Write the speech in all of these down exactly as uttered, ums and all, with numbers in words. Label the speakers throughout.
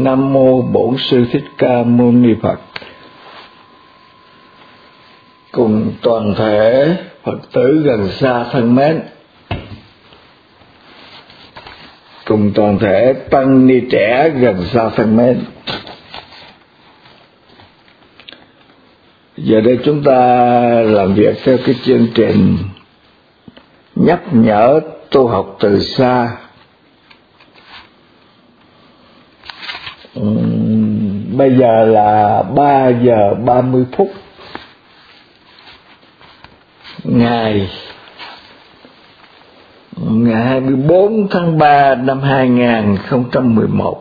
Speaker 1: Nam mô Bổn Sư Thích Ca Mâu Ni Phật. Cùng toàn thể Phật tử gần xa thân mến, cùng toàn thể tăng ni trẻ gần xa thân mến, giờ đây chúng ta làm việc theo cái chương trình nhắc nhở tu học từ xa. uhm, Bây giờ là ba giờ ba mươi phút ngày ngày hai mươi bốn tháng ba năm hai nghìn không trăm mười một,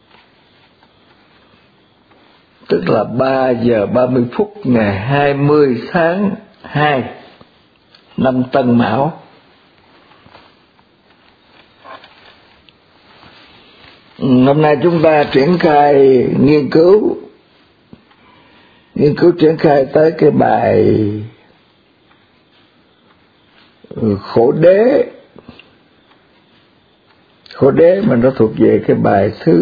Speaker 1: tức là ba giờ ba mươi phút ngày hai mươi tháng hai năm Tân Mão. Hôm nay chúng ta triển khai nghiên cứu nghiên cứu triển khai tới cái bài khổ đế. Khổ đế mà nó thuộc về cái bài thứ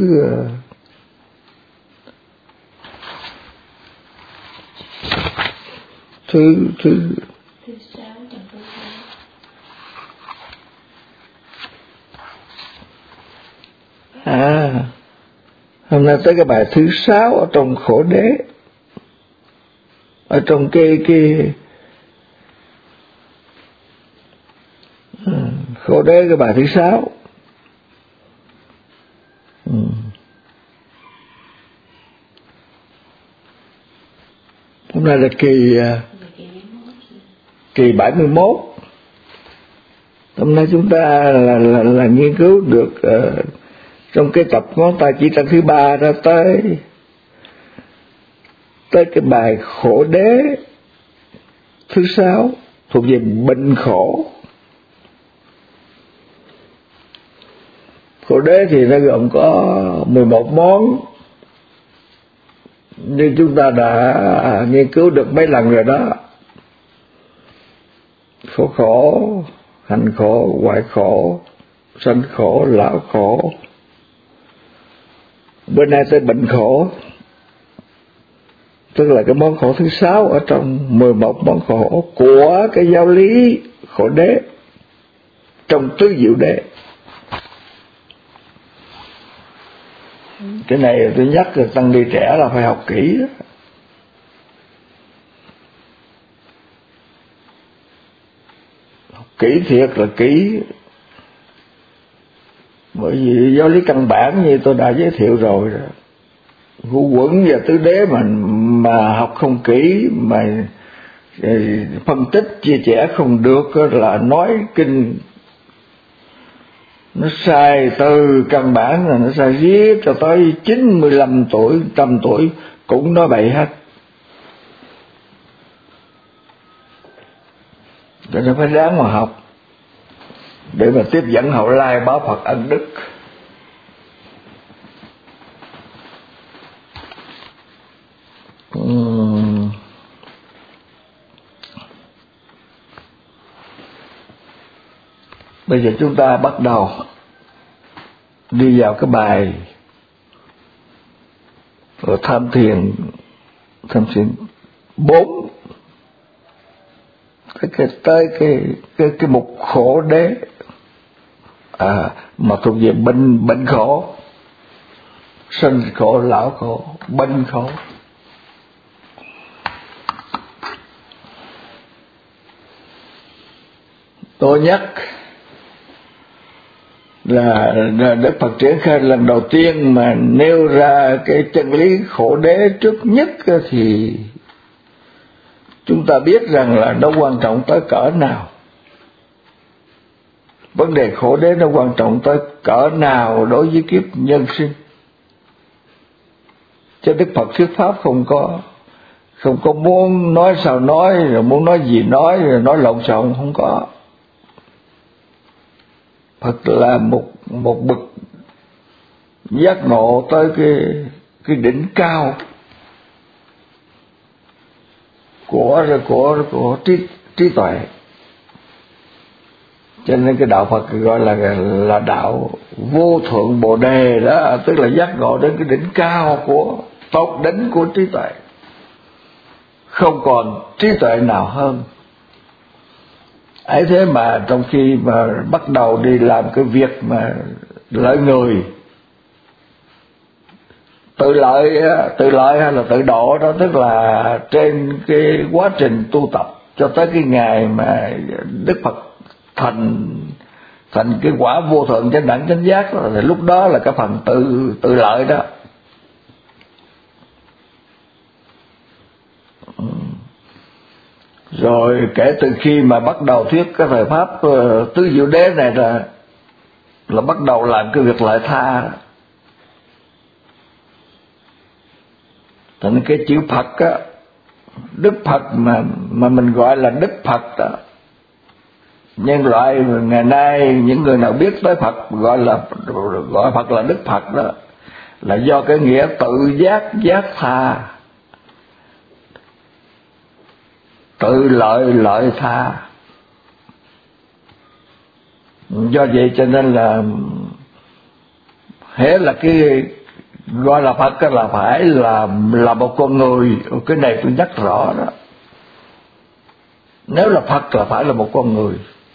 Speaker 1: thứ thứ
Speaker 2: thứ sáu trong khổ đế.
Speaker 1: À, hôm nay tới cái bài thứ sáu ở trong khổ đế, ở trong cái cái khổ đế, cái bài thứ sáu. Ừ. Hôm nay là kỳ kỳ bảy mươi mốt. Hôm nay chúng ta là là, là nghiên cứu được uh, trong cái tập ngón tay chỉ trang thứ ba ra tới tới cái bài khổ đế thứ sáu thuộc về bệnh khổ. Khổ đế thì nó gồm có mười một món, như chúng ta đã nghiên cứu được mấy lần rồi đó. Khổ khổ, hành khổ, hoại khổ, sanh khổ, lão khổ. Bữa nay tới bệnh khổ, tức là cái món khổ thứ sáu ở trong mười một món khổ của cái giáo lý khổ đế trong tứ diệu đế. Cái này tôi nhắc là tăng ni trẻ là phải học kỹ đó. Học kỹ thiệt là kỹ. Bởi vì giáo lý căn bản như tôi đã giới thiệu rồi đó, ngũ quẩn và tứ đế mà mà học không kỹ, mà phân tích chia sẻ không được là nói kinh nó sai từ căn bản, là nó sai riết cho tới chín mươi lăm tuổi, trăm tuổi cũng nói bậy hết. Cho nên phải ráng mà học để mà tiếp dẫn hậu lai báo Phật ân đức. Uhm. Bây giờ chúng ta bắt đầu đi vào cái bài rồi tham thiền tham thiền bốn, cái cái tới cái cái cái mục khổ đế, à mà thuộc về bệnh bệnh khổ, sanh khổ, lão khổ, bệnh khổ. Tôi nhắc là Đức Phật triển khai lần đầu tiên mà nêu ra cái chân lý khổ đế trước nhất thì chúng ta biết rằng là nó quan trọng tới cỡ nào. Vấn đề khổ đế nó quan trọng tới cỡ nào đối với kiếp nhân sinh. Cho Đức Phật thuyết pháp không có không có muốn nói sao nói, rồi muốn nói gì nói, rồi nói lộn xộn, không có. Phật là một một bậc giác ngộ tới cái cái đỉnh cao của của của trí trí tuệ. Cho nên cái đạo Phật gọi là là đạo vô thượng bồ đề đó, tức là giác ngộ đến cái đỉnh cao của tột đỉnh của trí tuệ, không còn trí tuệ nào hơn. Ấy thế mà trong khi mà bắt đầu đi làm cái việc mà lợi người, tự lợi tự lợi hay là tự độ đó, tức là trên cái quá trình tu tập cho tới cái ngày mà Đức Phật thành thành cái quả vô thượng chánh đẳng chánh giác đó, thì lúc đó là cái phần tự tự lợi đó. Rồi kể từ khi mà bắt đầu thuyết cái thời pháp uh, tứ diệu đế này là là bắt đầu làm cái việc lợi tha. Thành cái chữ Phật á, Đức Phật mà mà mình gọi là Đức Phật đó, nhân loại ngày nay những người nào biết tới Phật gọi là gọi Phật là Đức Phật đó, là do cái nghĩa tự giác giác tha, tự lợi lợi tha. Do vậy cho nên là hễ là cái gọi là Phật là phải là là một con người. Cái này tôi nhắc rõ đó, nếu là Phật là phải là một con người.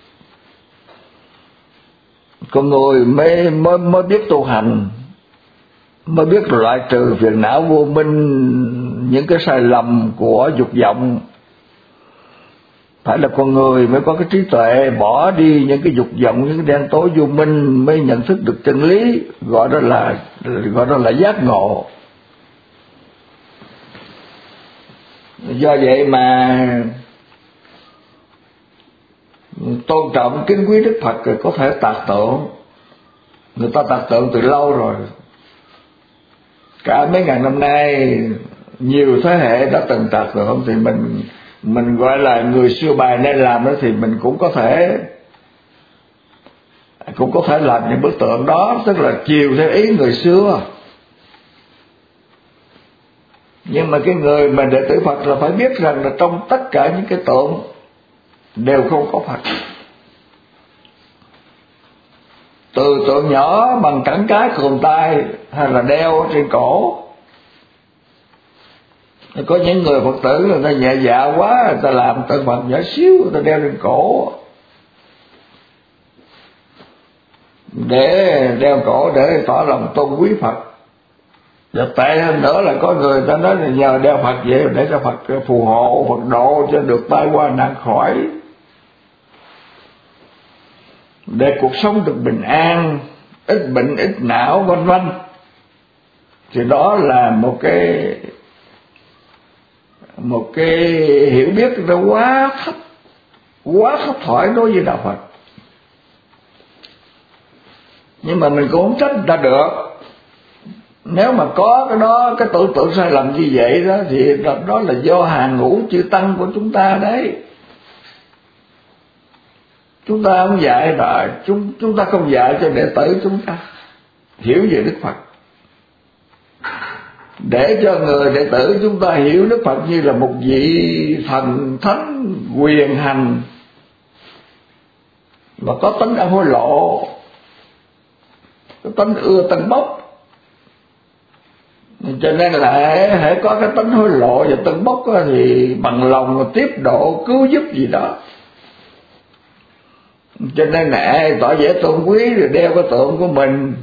Speaker 1: Con người mới mới mới biết tu hành, mới biết loại trừ phiền não vô minh, những cái sai lầm của dục vọng. Phải là con người mới có cái trí tuệ bỏ đi những cái dục vọng, những cái đen tối vô minh, mới nhận thức được chân lý, gọi đó là gọi đó là giác ngộ. Do vậy mà tôn trọng kính quý Đức Phật có thể tạc tượng, người ta tạc tượng từ lâu rồi, cả mấy ngàn năm nay nhiều thế hệ đã từng tạc tượng, thì mình mình gọi là người xưa bài nên làm đó, thì mình cũng có thể cũng có thể làm những bức tượng đó, tức là chiều theo ý người xưa. Nhưng mà cái người mà đệ tử Phật là phải biết rằng là trong tất cả những cái tượng đều không có Phật. Từ tượng nhỏ bằng cẳng cái cườm tay hay là đeo trên cổ. Có những người Phật tử người ta nhẹ dạ quá, người ta làm tượng Phật nhỏ xíu, người ta đeo trên cổ, để đeo cổ để tỏ lòng tôn quý Phật. Và tệ hơn nữa là có người ta nói là nhờ đeo Phật vậy để cho Phật phù hộ, Phật độ cho được tai qua nạn khỏi, để cuộc sống được bình an, ít bệnh ít não vân vân. Thì đó là một cái một cái hiểu biết nó quá thấp, quá thấp thoải đối với đạo Phật. Nhưng mà mình cũng không trách người ta được. Nếu mà có cái đó, cái tưởng tượng sai lầm như vậy đó, thì đó là do hàng ngũ chư tăng của chúng ta đấy. Chúng ta không dạy rồi, chúng chúng ta không dạy cho đệ tử chúng ta hiểu về Đức Phật, để cho người đệ tử chúng ta hiểu Đức Phật như là một vị thần thánh quyền hành và có tính ăn hối lộ, có tính ưa tân bốc. Cho nên là hễ có cái tính hối lộ và tân bốc thì bằng lòng tiếp độ cứu giúp gì đó. Cho nên là ai tỏ vẻ tôn quý rồi đeo cái tượng của mình,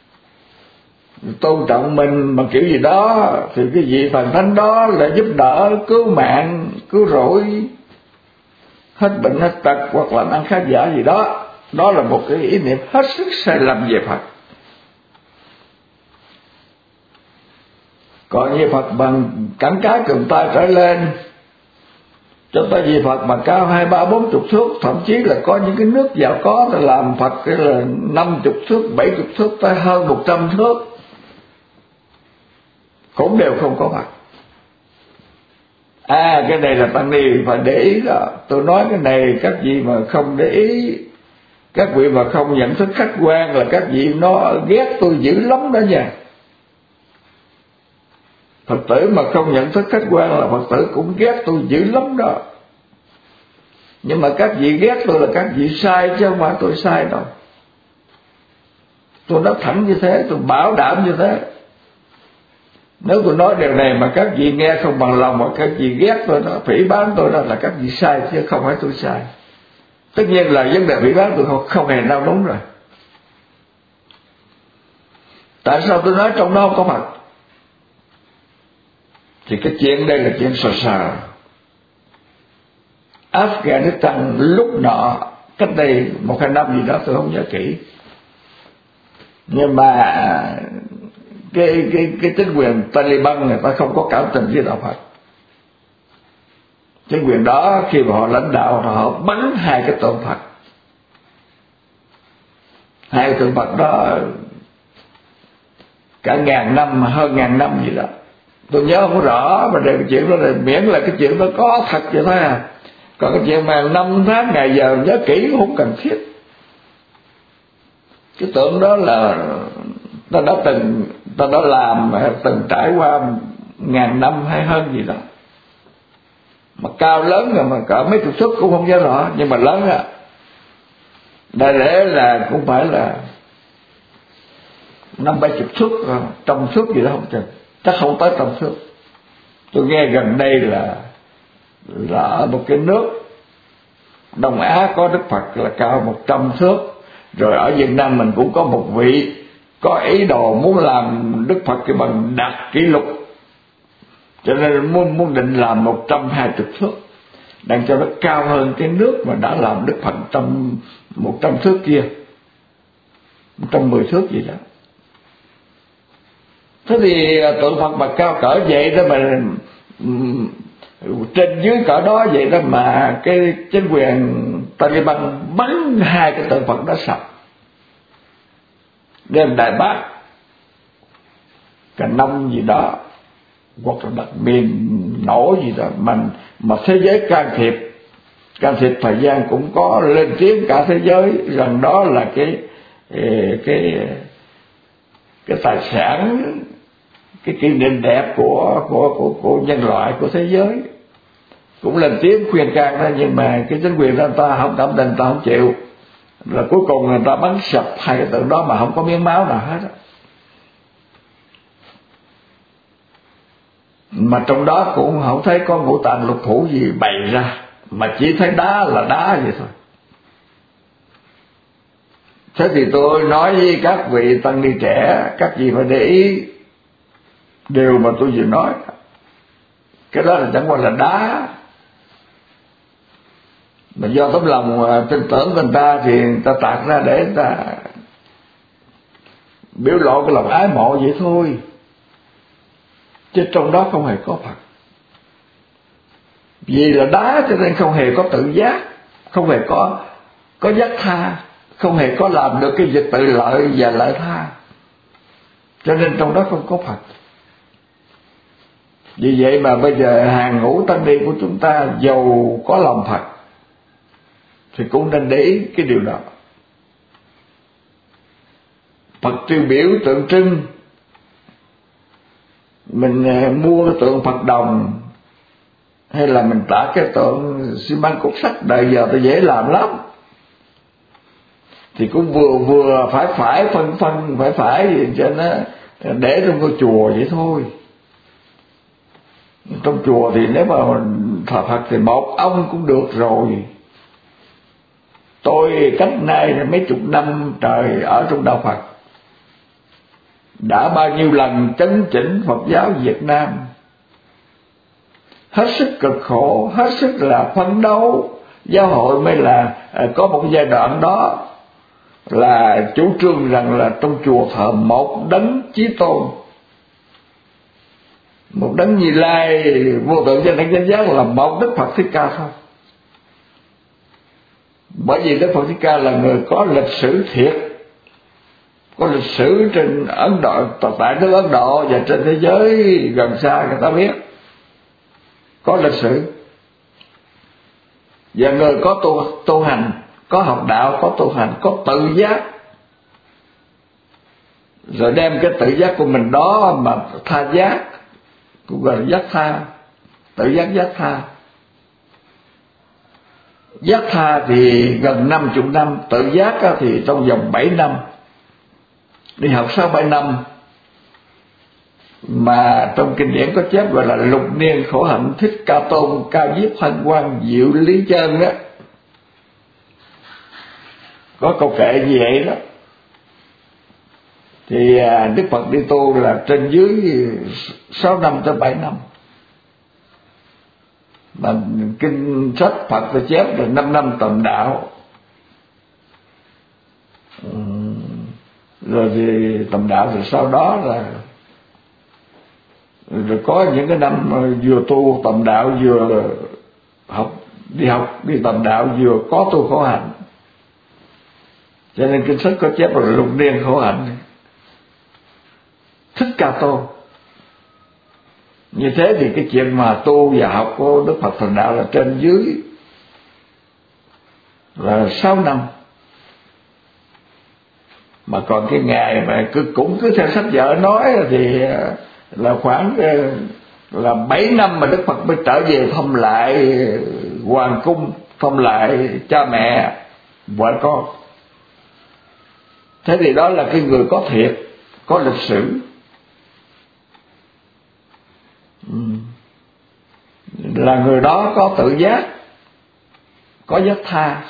Speaker 1: tôn trọng mình bằng kiểu gì đó, thì cái vị thần thánh đó là giúp đỡ, cứu mạng, cứu rỗi, hết bệnh hết tật hoặc là ăn khát giả gì đó. Đó là một cái ý niệm hết sức sai lầm về Phật. Còn như Phật bằng cẳng cái cụm tay trở lên, cho tới vì Phật mà cao hai ba bốn chục thước, thậm chí là có những cái nước giàu có là làm Phật cái là năm chục thước, bảy chục thước tới hơn một trăm thước, cũng đều không có Phật. À, cái này là tăng ni phải để ý đó. Tôi nói cái này các vị mà không để ý, các vị mà không nhận thức khách quan là các vị nó ghét tôi dữ lắm đó nha. Phật tử mà không nhận thức khách quan là Phật tử cũng ghét tôi dữ lắm đó. Nhưng mà các vị ghét tôi là các vị sai chứ không phải tôi sai đâu. Tôi nói thẳng như thế, tôi bảo đảm như thế. Nếu tôi nói điều này mà các vị nghe không bằng lòng, mà các vị ghét tôi, nó phỉ báng tôi, đó là các vị sai chứ không phải tôi sai. Tất nhiên là vấn đề phỉ báng tôi không, không hề nào đúng rồi. Tại sao tôi nói trong đó không có Phật? Thì cái chuyện đây là chuyện sờ sờ. Afghanistan lúc nọ, cách đây một hai năm gì đó tôi không nhớ kỹ, nhưng mà cái cái cái chính quyền Taliban người ta không có cảm tình với đạo Phật. Chính quyền đó khi mà họ lãnh đạo, họ bắn hai cái tượng Phật. Hai cái tượng Phật đó cả ngàn năm, hơn ngàn năm gì đó, tôi nhớ không rõ, mà để cái chuyện đó là miễn là cái chuyện đó có thật vậy thôi à. Còn cái chuyện mà năm tháng ngày giờ nhớ kỹ cũng không cần thiết. Cái tượng đó là ta đã từng ta đã làm, từng trải qua ngàn năm hay hơn gì đó, mà cao lớn rồi, mà cỡ mấy chục thước cũng không nhớ rõ, nhưng mà lớn á, đại để là cũng phải là năm bảy chục thước, trăm thước gì đó không chừng, chắc không tới trăm thước. Tôi nghe gần đây là là ở một cái nước Đông Á có Đức Phật là cao một trăm thước. Rồi ở Việt Nam mình cũng có một vị có ý đồ muốn làm Đức Phật cái bằng đạt kỷ lục, cho nên muốn muốn định làm một trăm hai mươi thước, đang cho nó cao hơn cái nước mà đã làm Đức Phật trăm một trăm thước kia, một trăm mười thước gì đó. Thế thì tượng Phật mà cao cỡ vậy đó, mà trên dưới cỡ đó vậy đó, mà cái chính quyền Taliban bắn hai cái tượng Phật đó sập, đem Đài Bắc cả năm gì đó, hoặc là đặt miền nổ gì đó, mà mà thế giới can thiệp can thiệp thời gian cũng có lên tiếng cả thế giới rằng đó là cái cái cái tài sản, cái kỷ niệm đẹp của của của của nhân loại, của thế giới, cũng lên tiếng khuyên can đó. Nhưng mà cái chính quyền người ta không cảm tình, ta không chịu, là cuối cùng người ta bắn sập hai cái tượng đó mà không có miếng máu nào hết. Mà trong đó cũng không thấy có ngũ tạng lục phủ gì bày ra, mà chỉ thấy đá là đá vậy thôi. Thế thì tôi nói với các vị tăng ni trẻ, các vị phải để ý điều mà tôi vừa nói. Cái đó là chẳng qua là đá, mà do tấm lòng tin tưởng của người ta thì người ta tạc ra để người ta biểu lộ cái lòng ái mộ vậy thôi, chứ trong đó không hề có Phật. Vì là đá cho nên không hề có tự giác, không hề có có giác tha, không hề có làm được cái việc tự lợi và lợi tha, cho nên trong đó không có Phật. Vì vậy mà bây giờ hàng ngũ tăng ni của chúng ta giàu có lòng Phật thì cũng nên để ý cái điều đó. Phật tiêu biểu tượng trưng, mình mua cái tượng Phật đồng hay là mình trả cái tượng xi măng cốt sắt, đời giờ tôi dễ làm lắm, thì cũng vừa vừa phải phải phân phân phải phải cho nó để trong ngôi chùa vậy thôi. Trong chùa thì nếu mà thờ Phật thì một ông cũng được rồi. Tôi cách nay mấy chục năm trời ở trong đạo Phật, đã bao nhiêu lần chấn chỉnh Phật giáo Việt Nam, hết sức cực khổ, hết sức là phấn đấu. Giáo hội mới là có một giai đoạn đó là chủ trương rằng là trong chùa thờ một đấng chí tôn, một đấng Như Lai vô tượng chánh đẳng chánh giác, là một Đức Phật Thích Ca thôi. Bởi vì Đức Phật Thích Ca là người có lịch sử thiệt, có lịch sử trên Ấn Độ, tại nước Ấn Độ và trên thế giới gần xa người ta biết, có lịch sử. Và người có tu, tu hành, có học đạo, có tu hành, có tự giác, rồi đem cái tự giác của mình đó mà tha giác, cũng gọi là giác tha, tự giác giác tha. Giác tha thì gần năm chục năm, tự giác thì trong vòng bảy năm. đi học sáu bảy năm, mà trong kinh điển có chép gọi là lục niên khổ hạnh Thích Ca Tôn Cao Diếp Hân Quang Diệu Lý Chân đó, có câu kệ như vậy đó. Thì Đức Phật đi tu là trên dưới sáu năm tới bảy năm, mà kinh sách Phật tôi chép là năm năm tầm đạo. Rồi thì tầm đạo rồi sau đó là rồi có những cái năm vừa tu tầm đạo vừa học, đi học đi tầm đạo vừa có tu khổ hạnh, cho nên kinh sách có chép là lục niên khổ hạnh Thích Ca Tôn. Như thế thì cái chuyện mà tu và học của Đức Phật thành đạo là trên dưới là sáu năm, mà còn cái ngày mà cứ cũng cứ theo sách vở nói thì là khoảng là bảy năm mà Đức Phật mới trở về thăm lại hoàng cung, thăm lại cha mẹ vợ con. Thế thì đó là cái người có thiệt, có lịch sử. Là người đó có tự giác, có giác tha.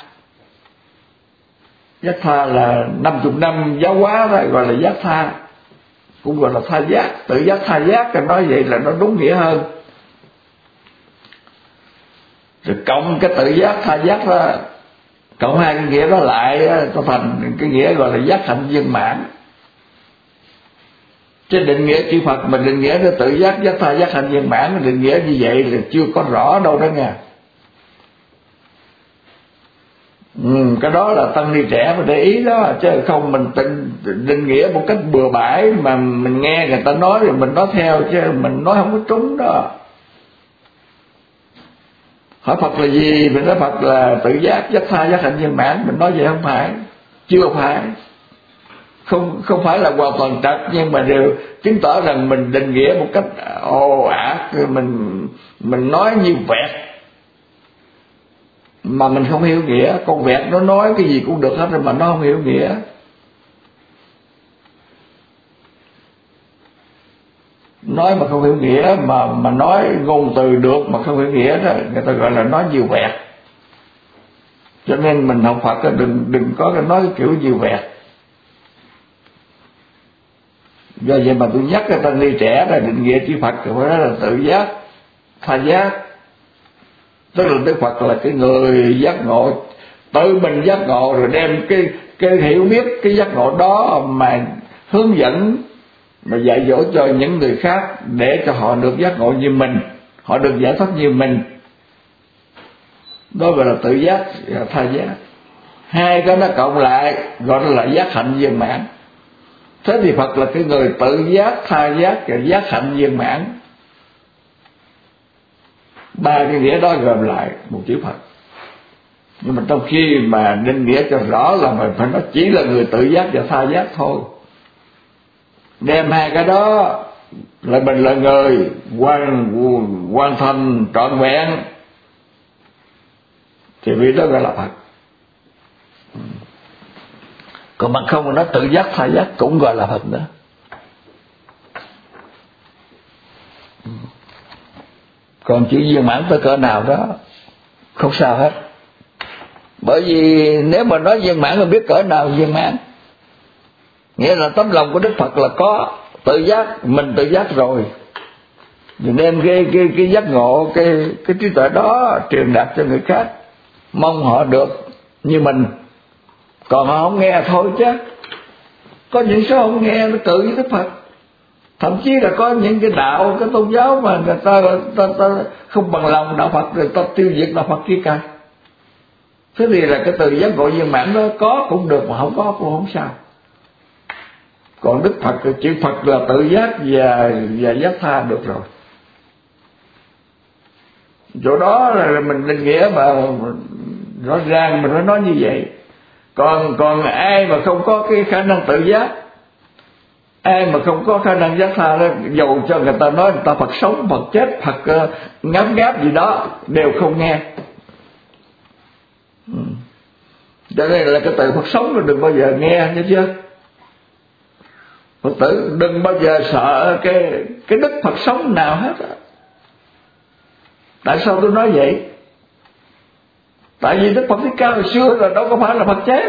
Speaker 1: Giác tha là năm chục năm giáo hóa đó, gọi là giác tha, cũng gọi là tha giác. Tự giác tha giác, nói vậy là nó đúng nghĩa hơn. Rồi cộng cái tự giác tha giác đó, cộng hai cái nghĩa đó lại nó thành cái nghĩa gọi là giác hạnh viên mãn. Trên định nghĩa chữ Phật mình định nghĩa nó tự giác giác tha giác hạnh viên mãn, định nghĩa như vậy là chưa có rõ đâu đó nha. Ừ, cái đó là tăng ni trẻ mà để ý đó, chứ không mình định, định nghĩa một cách bừa bãi mà mình nghe người ta nói rồi mình nói theo, chứ mình nói không có trúng đó. Hỏi Phật là gì, mình nói Phật là tự giác giác tha giác hạnh viên mãn, mình nói vậy không phải, chưa phải, không không phải là hoàn toàn trật, nhưng mà đều chứng tỏ rằng mình định nghĩa một cách ồ ạt, mình mình nói như vẹt mà mình không hiểu nghĩa. Con vẹt nó nói cái gì cũng được hết rồi mà nó không hiểu nghĩa. Nói mà không hiểu nghĩa, mà mà nói ngôn từ được mà không hiểu nghĩa đó, người ta gọi là nói nhiều vẹt. Cho nên mình học Phật đừng đừng có cái nói cái kiểu nhiều vẹt. Do vậy mà tôi nhắc cái tăng ni trẻ là định nghĩa chữ Phật của đó là tự giác tha giác. Tức là Đức Phật là cái người giác ngộ, tự mình giác ngộ rồi đem cái cái hiểu biết cái giác ngộ đó mà hướng dẫn, mà dạy dỗ cho những người khác để cho họ được giác ngộ như mình, họ được giải thoát như mình. Đó gọi là tự giác và tha giác. Hai cái nó cộng lại gọi là giác hạnh viên mãn. Thế thì Phật là cái người tự giác, tha giác và giác hạnh viên mãn. Ba cái nghĩa đó gồm lại một chữ Phật. Nhưng mà trong khi mà định nghĩa cho rõ là mình phải nói chỉ là người tự giác và tha giác thôi. Đem hai cái đó là mình là người hoàn hoàn thành trọn vẹn thì vì đó gọi là Phật. Còn bằng không mà nó tự giác tha giác cũng gọi là Phật nữa. Còn chữ viên mãn tới cỡ nào đó không sao hết. Bởi vì nếu mà nói viên mãn là biết cỡ nào viên mãn. Nghĩa là tấm lòng của Đức Phật là có tự giác, mình tự giác rồi, rồi đem cái cái cái giác ngộ, cái cái trí tuệ đó truyền đạt cho người khác, mong họ được như mình. Còn họ không nghe thôi chứ. Có những số không nghe nó tự với Đức Phật. Thậm chí là có những cái đạo, cái tôn giáo mà người ta, ta, ta không bằng lòng đạo Phật, rồi ta tiêu diệt đạo Phật kia cả. Thế thì là cái từ giác ngộ viên mãn đó có cũng được, mà không có cũng không sao. Còn Đức Phật, chữ Phật là tự giác và, và giác tha được rồi. Chỗ đó là mình định nghĩa mà rõ ràng mình phải nói như vậy. Còn còn ai mà không có cái khả năng tự giác, ai mà không có khả năng giác tha đó, dầu cho người ta nói người ta Phật sống, Phật chết, Phật uh, ngáp ngáp gì đó đều không nghe. Cho nên là cái từ Phật sống là đừng bao giờ nghe, nhớ chưa? Phật tử đừng bao giờ sợ cái cái đức Phật sống nào hết á. Tại sao tôi nói vậy? Tại vì Đức Phật Thích Ca hồi xưa là đâu có phải là Phật chết.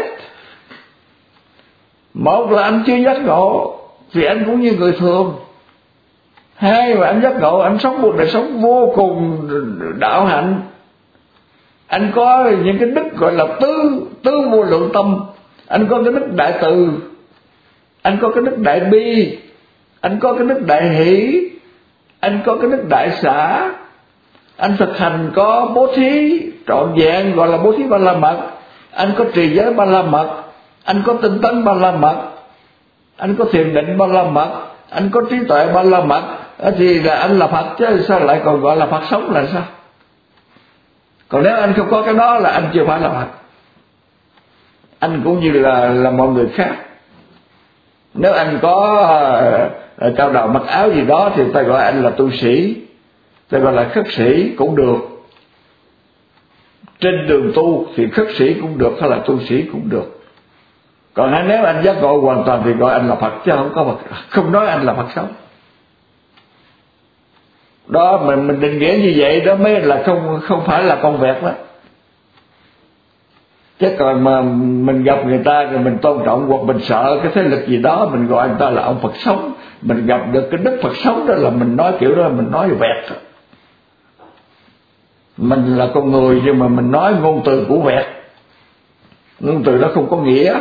Speaker 1: Một là anh chưa giác ngộ thì anh cũng như người thường. Hai là anh giác ngộ, anh sống một đời sống vô cùng đạo hạnh. Anh có những cái đức gọi là tứ tứ vô lượng tâm. Anh có cái đức đại từ, anh có cái đức đại bi, anh có cái đức đại hỷ, anh có cái đức đại xả. Anh thực hành có bố thí trọn vẹn gọi là bố thí ba la mật. Anh có trì giới ba la mật, anh có tinh tấn ba la mật, anh có thiền định ba la mật, anh có trí tuệ ba la mật, thì là anh là Phật chứ sao lại còn gọi là Phật sống là sao? Còn nếu anh không có cái đó là anh chưa phải là Phật. Anh cũng như là là mọi người khác. Nếu anh có uh, cao đầu mặc áo gì đó thì ta gọi anh là tu sĩ, ta gọi là khất sĩ cũng được. Trên đường tu thì khất sĩ cũng được, hay là tu sĩ cũng được. Còn nếu anh giác ngộ hoàn toàn thì gọi anh là Phật chứ không có Phật, không nói anh là Phật sống. Đó mình mình định nghĩa như vậy đó mới là không không phải là con vẹt đó. Chứ còn mà mình gặp người ta rồi mình tôn trọng hoặc mình sợ cái thế lực gì đó, mình gọi người ta là ông Phật sống. Mình gặp được cái đức Phật sống đó là mình nói kiểu đó, mình nói vẹt. Mình là con người nhưng mà mình nói ngôn từ của vẹt. Ngôn từ đó không có nghĩa.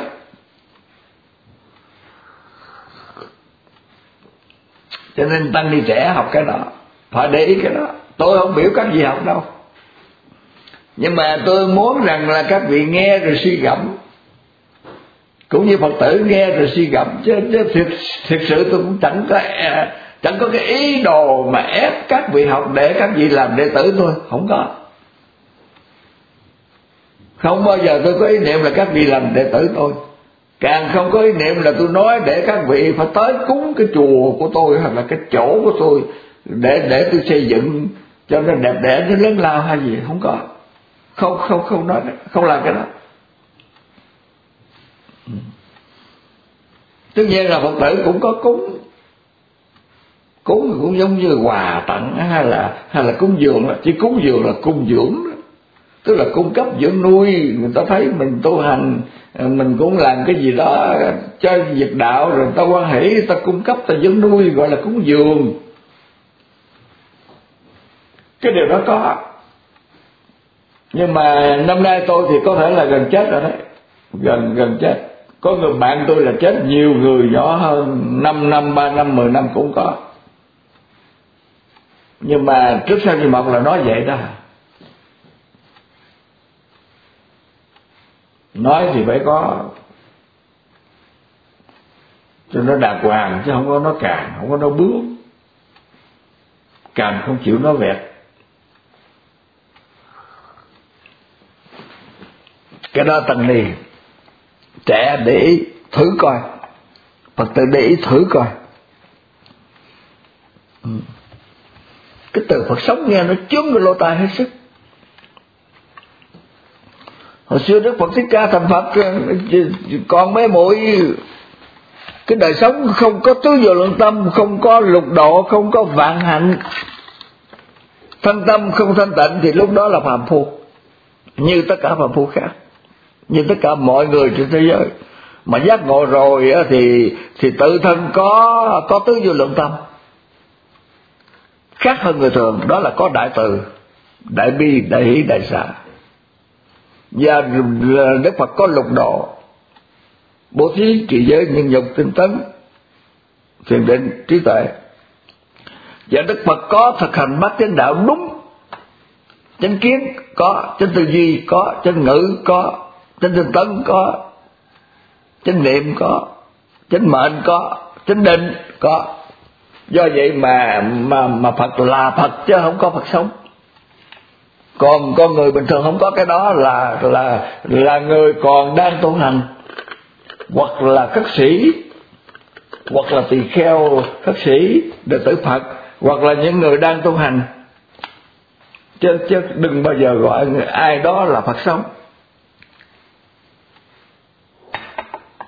Speaker 1: Cho nên tăng ni trẻ học cái đó, phải để ý cái đó. Tôi không biểu các vị học đâu, nhưng mà tôi muốn rằng là các vị nghe rồi suy gẫm, cũng như Phật tử nghe rồi suy gẫm. Chứ, chứ thực, thực sự tôi cũng chẳng có chẳng có cái ý đồ mà ép các vị học để các vị làm đệ tử tôi, không có. Không bao giờ tôi có ý niệm là các vị làm đệ tử tôi. Càng không có ý niệm là tôi nói để các vị phải tới cúng cái chùa của tôi hoặc là cái chỗ của tôi để để tôi xây dựng cho nó đẹp đẽ, nó lớn lao hay gì, không có. Không không không nói, không làm cái đó. Tất nhiên là Phật tử cũng có cúng, cúng cũng giống như quà tặng hay là hay là cúng dường, là chỉ cúng dường là cung dưỡng đó. Tức là cung cấp dưỡng nuôi. Người ta thấy mình tu hành, mình cũng làm cái gì đó cho việc đạo, rồi ta hoan hỷ, ta cung cấp, ta dưỡng nuôi, gọi là cúng dường. Cái điều đó có. Nhưng mà năm nay tôi thì có thể là gần chết rồi đấy, gần gần chết. Có người bạn tôi là chết nhiều, người nhỏ hơn năm năm, ba năm, mười năm cũng có. Nhưng mà trước sau gì một là nói vậy đó. Nói thì phải có cho nó đàng hoàng, chứ không có nói càng, không có nói bướm, càng không chịu nói vẹt. Cái đó tăng ni trẻ để ý thử coi, Phật tử để ý thử coi. Cái từ Phật sống nghe nó chướng cái lỗ tai hết sức. Hồi xưa Đức Phật Thích Ca thành Phật còn mấy mũi, cái đời sống không có tứ vô lượng tâm, không có lục độ, không có vạn hạnh, thân tâm không thanh tịnh, thì lúc đó là phàm phu, như tất cả phàm phu khác, như tất cả mọi người trên thế giới. Mà giác ngộ rồi thì thì tự thân có có tứ vô lượng tâm, khác hơn người thường. Đó là có đại từ, đại bi, đại hỷ, đại xả. Và Đức Phật có lục độ, bố thí, trì giới, nhân dục, tinh tấn, thiền định, trí tuệ. Và Đức Phật có thực hành bát chánh đạo đúng, chánh kiến có, chánh tư duy có, chánh ngữ có, chánh tinh tấn có, chánh niệm có, chánh mệnh có, chánh định có. Do vậy mà mà mà Phật là Phật chứ không có Phật sống. Còn con người bình thường không có cái đó là là là người còn đang tu hành, hoặc là khất sĩ, hoặc là tỳ kheo khất sĩ, đệ tử Phật, hoặc là những người đang tu hành. Chứ chứ đừng bao giờ gọi ai đó là Phật sống.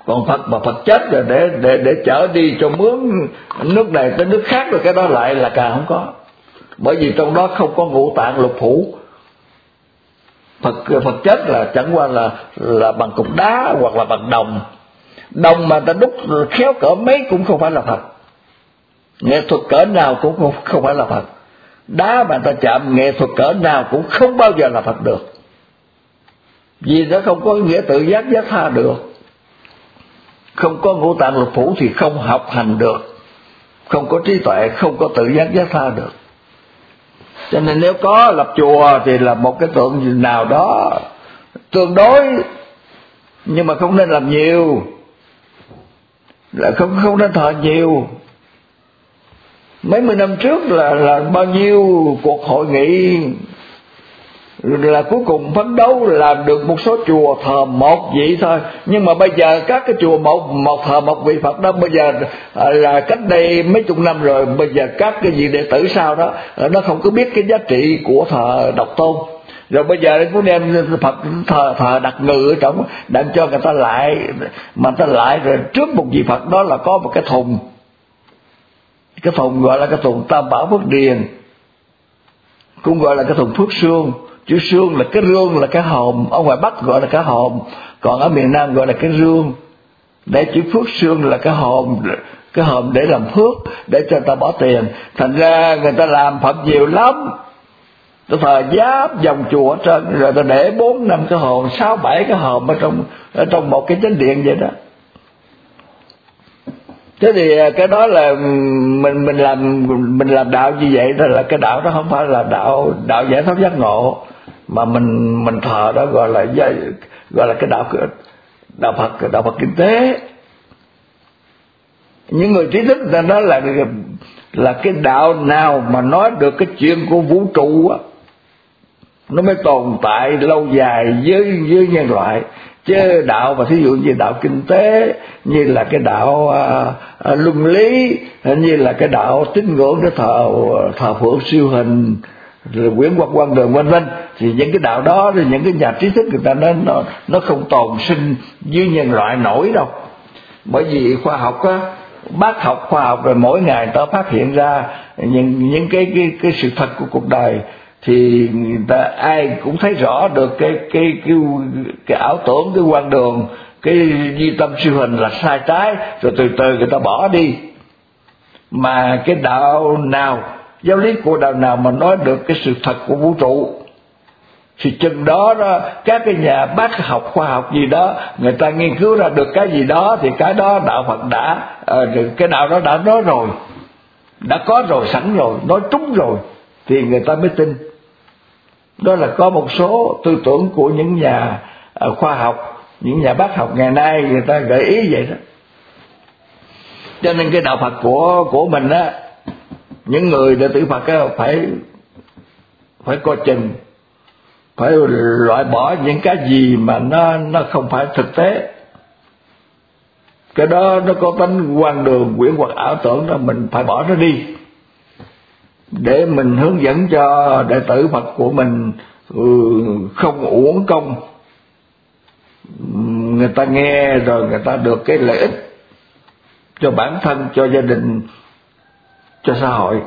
Speaker 1: Còn Phật mà Phật chết rồi để để để chở đi cho mướn nước này tới nước khác, rồi cái đó lại là càng không có. Bởi vì trong đó không có ngũ tạng lục phủ. Phật Phật chết là chẳng qua là là bằng cục đá hoặc là bằng đồng. Đồng mà ta đúc khéo cỡ mấy cũng không phải là Phật. Nghệ thuật cỡ nào cũng không, không phải là Phật. Đá mà ta chạm nghệ thuật cỡ nào cũng không bao giờ là Phật được. Vì nó không có nghĩa tự giác giác tha được. Không có ngũ tạng lục phủ thì không học hành được. Không có trí tuệ, không có tự giác giác tha được. Cho nên nếu có lập chùa thì là một cái tượng nào đó tương đối, nhưng mà không nên làm nhiều, là không không nên thờ nhiều. Mấy mươi năm trước là là bao nhiêu cuộc hội nghị là cuối cùng phấn đấu làm được một số chùa thờ một vị thôi. Nhưng mà bây giờ các cái chùa một một thờ một vị Phật đó, bây giờ là cách đây mấy chục năm rồi, bây giờ các cái vị đệ tử sau đó nó không có biết cái giá trị của thờ độc tôn. Rồi bây giờ cũng đem Phật thờ thờ đặt ngự ở trong, đem cho người ta lại, mà người ta lại rồi trước một vị Phật đó là có một cái thùng, cái thùng gọi là cái thùng Tam Bảo Phước Điền, cũng gọi là cái thùng Phước Sương. Chữ sương là cái rương, là cái hòm. Ở ngoài Bắc gọi là cái hòm, còn ở miền Nam gọi là cái rương. Để chữ Phước Sương là cái hòm, cái hòm để làm phước, để cho người ta bỏ tiền. Thành ra người ta làm Phật nhiều lắm, ta thờ giáp vòng chùa ở trên, rồi ta để bốn năm cái hòm, sáu bảy cái hòm ở trong ở trong một cái chánh điện vậy đó. Thế thì cái đó là mình mình làm mình làm đạo như vậy đó, là cái đạo đó không phải là đạo đạo giải thoát giác ngộ, mà mình mình thờ đó gọi là gọi là cái đạo đạo Phật đạo Phật kinh tế. Những người trí thức người ta nói là là cái đạo nào mà nói được cái chuyện của vũ trụ á, nó mới tồn tại lâu dài với với nhân loại. Chứ đạo mà thí dụ như đạo kinh tế, như là cái đạo à, à, luân lý, như là cái đạo tín ngưỡng để thờ thờ phượng siêu hình, rồi quyển hoặc quan đường vân vân, thì những cái đạo đó thì những cái nhà trí thức người ta nói nó nó không tồn sinh với nhân loại nổi đâu. Bởi vì khoa học á, bác học khoa học rồi mỗi ngày ta phát hiện ra những những cái cái cái sự thật của cuộc đời, thì người ta ai cũng thấy rõ được cái cái cái cái ảo tưởng, cái quan đường, cái duy tâm siêu hình là sai trái, rồi từ từ người ta bỏ đi. Mà cái đạo nào, giáo lý của đạo nào mà nói được cái sự thật của vũ trụ, thì chừng đó, đó các cái nhà bác học khoa học gì đó, người ta nghiên cứu ra được cái gì đó, thì cái đó đạo Phật đã cái đạo đó đã nói rồi, đã có rồi, sẵn rồi, nói trúng rồi, thì người ta mới tin. Đó là có một số tư tưởng của những nhà khoa học, những nhà bác học ngày nay người ta gợi ý vậy đó. Cho nên cái đạo Phật của của mình á, những người đệ tử Phật á, phải phải coi chừng, phải loại bỏ những cái gì mà nó nó không phải thực tế. Cái đó nó có tính quan đường, quyển hoặc ảo tưởng đó, mình phải bỏ nó đi, để mình hướng dẫn cho đệ tử Phật của mình không uổng công. Người ta nghe rồi người ta được cái lợi ích cho bản thân, cho gia đình, cho xã hội.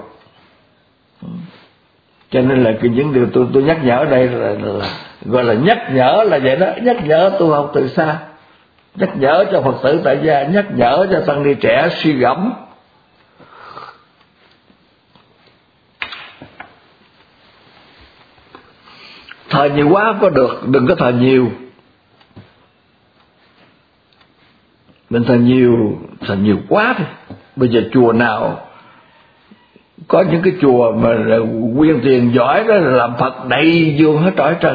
Speaker 1: Cho nên là những điều tôi tôi nhắc nhở ở đây là, là gọi là nhắc nhở là vậy đó, nhắc nhở tu học từ xa, nhắc nhở cho Phật tử tại gia, nhắc nhở cho tăng ni trẻ suy gẫm. Thờ nhiều quá có được, đừng có thờ nhiều. Mình thờ nhiều, thờ nhiều quá thì bây giờ chùa nào có những cái chùa mà quyên tiền giỏi đó là làm Phật đầy dương hết trọi trơn,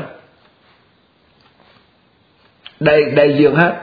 Speaker 1: đầy đầy dương hết.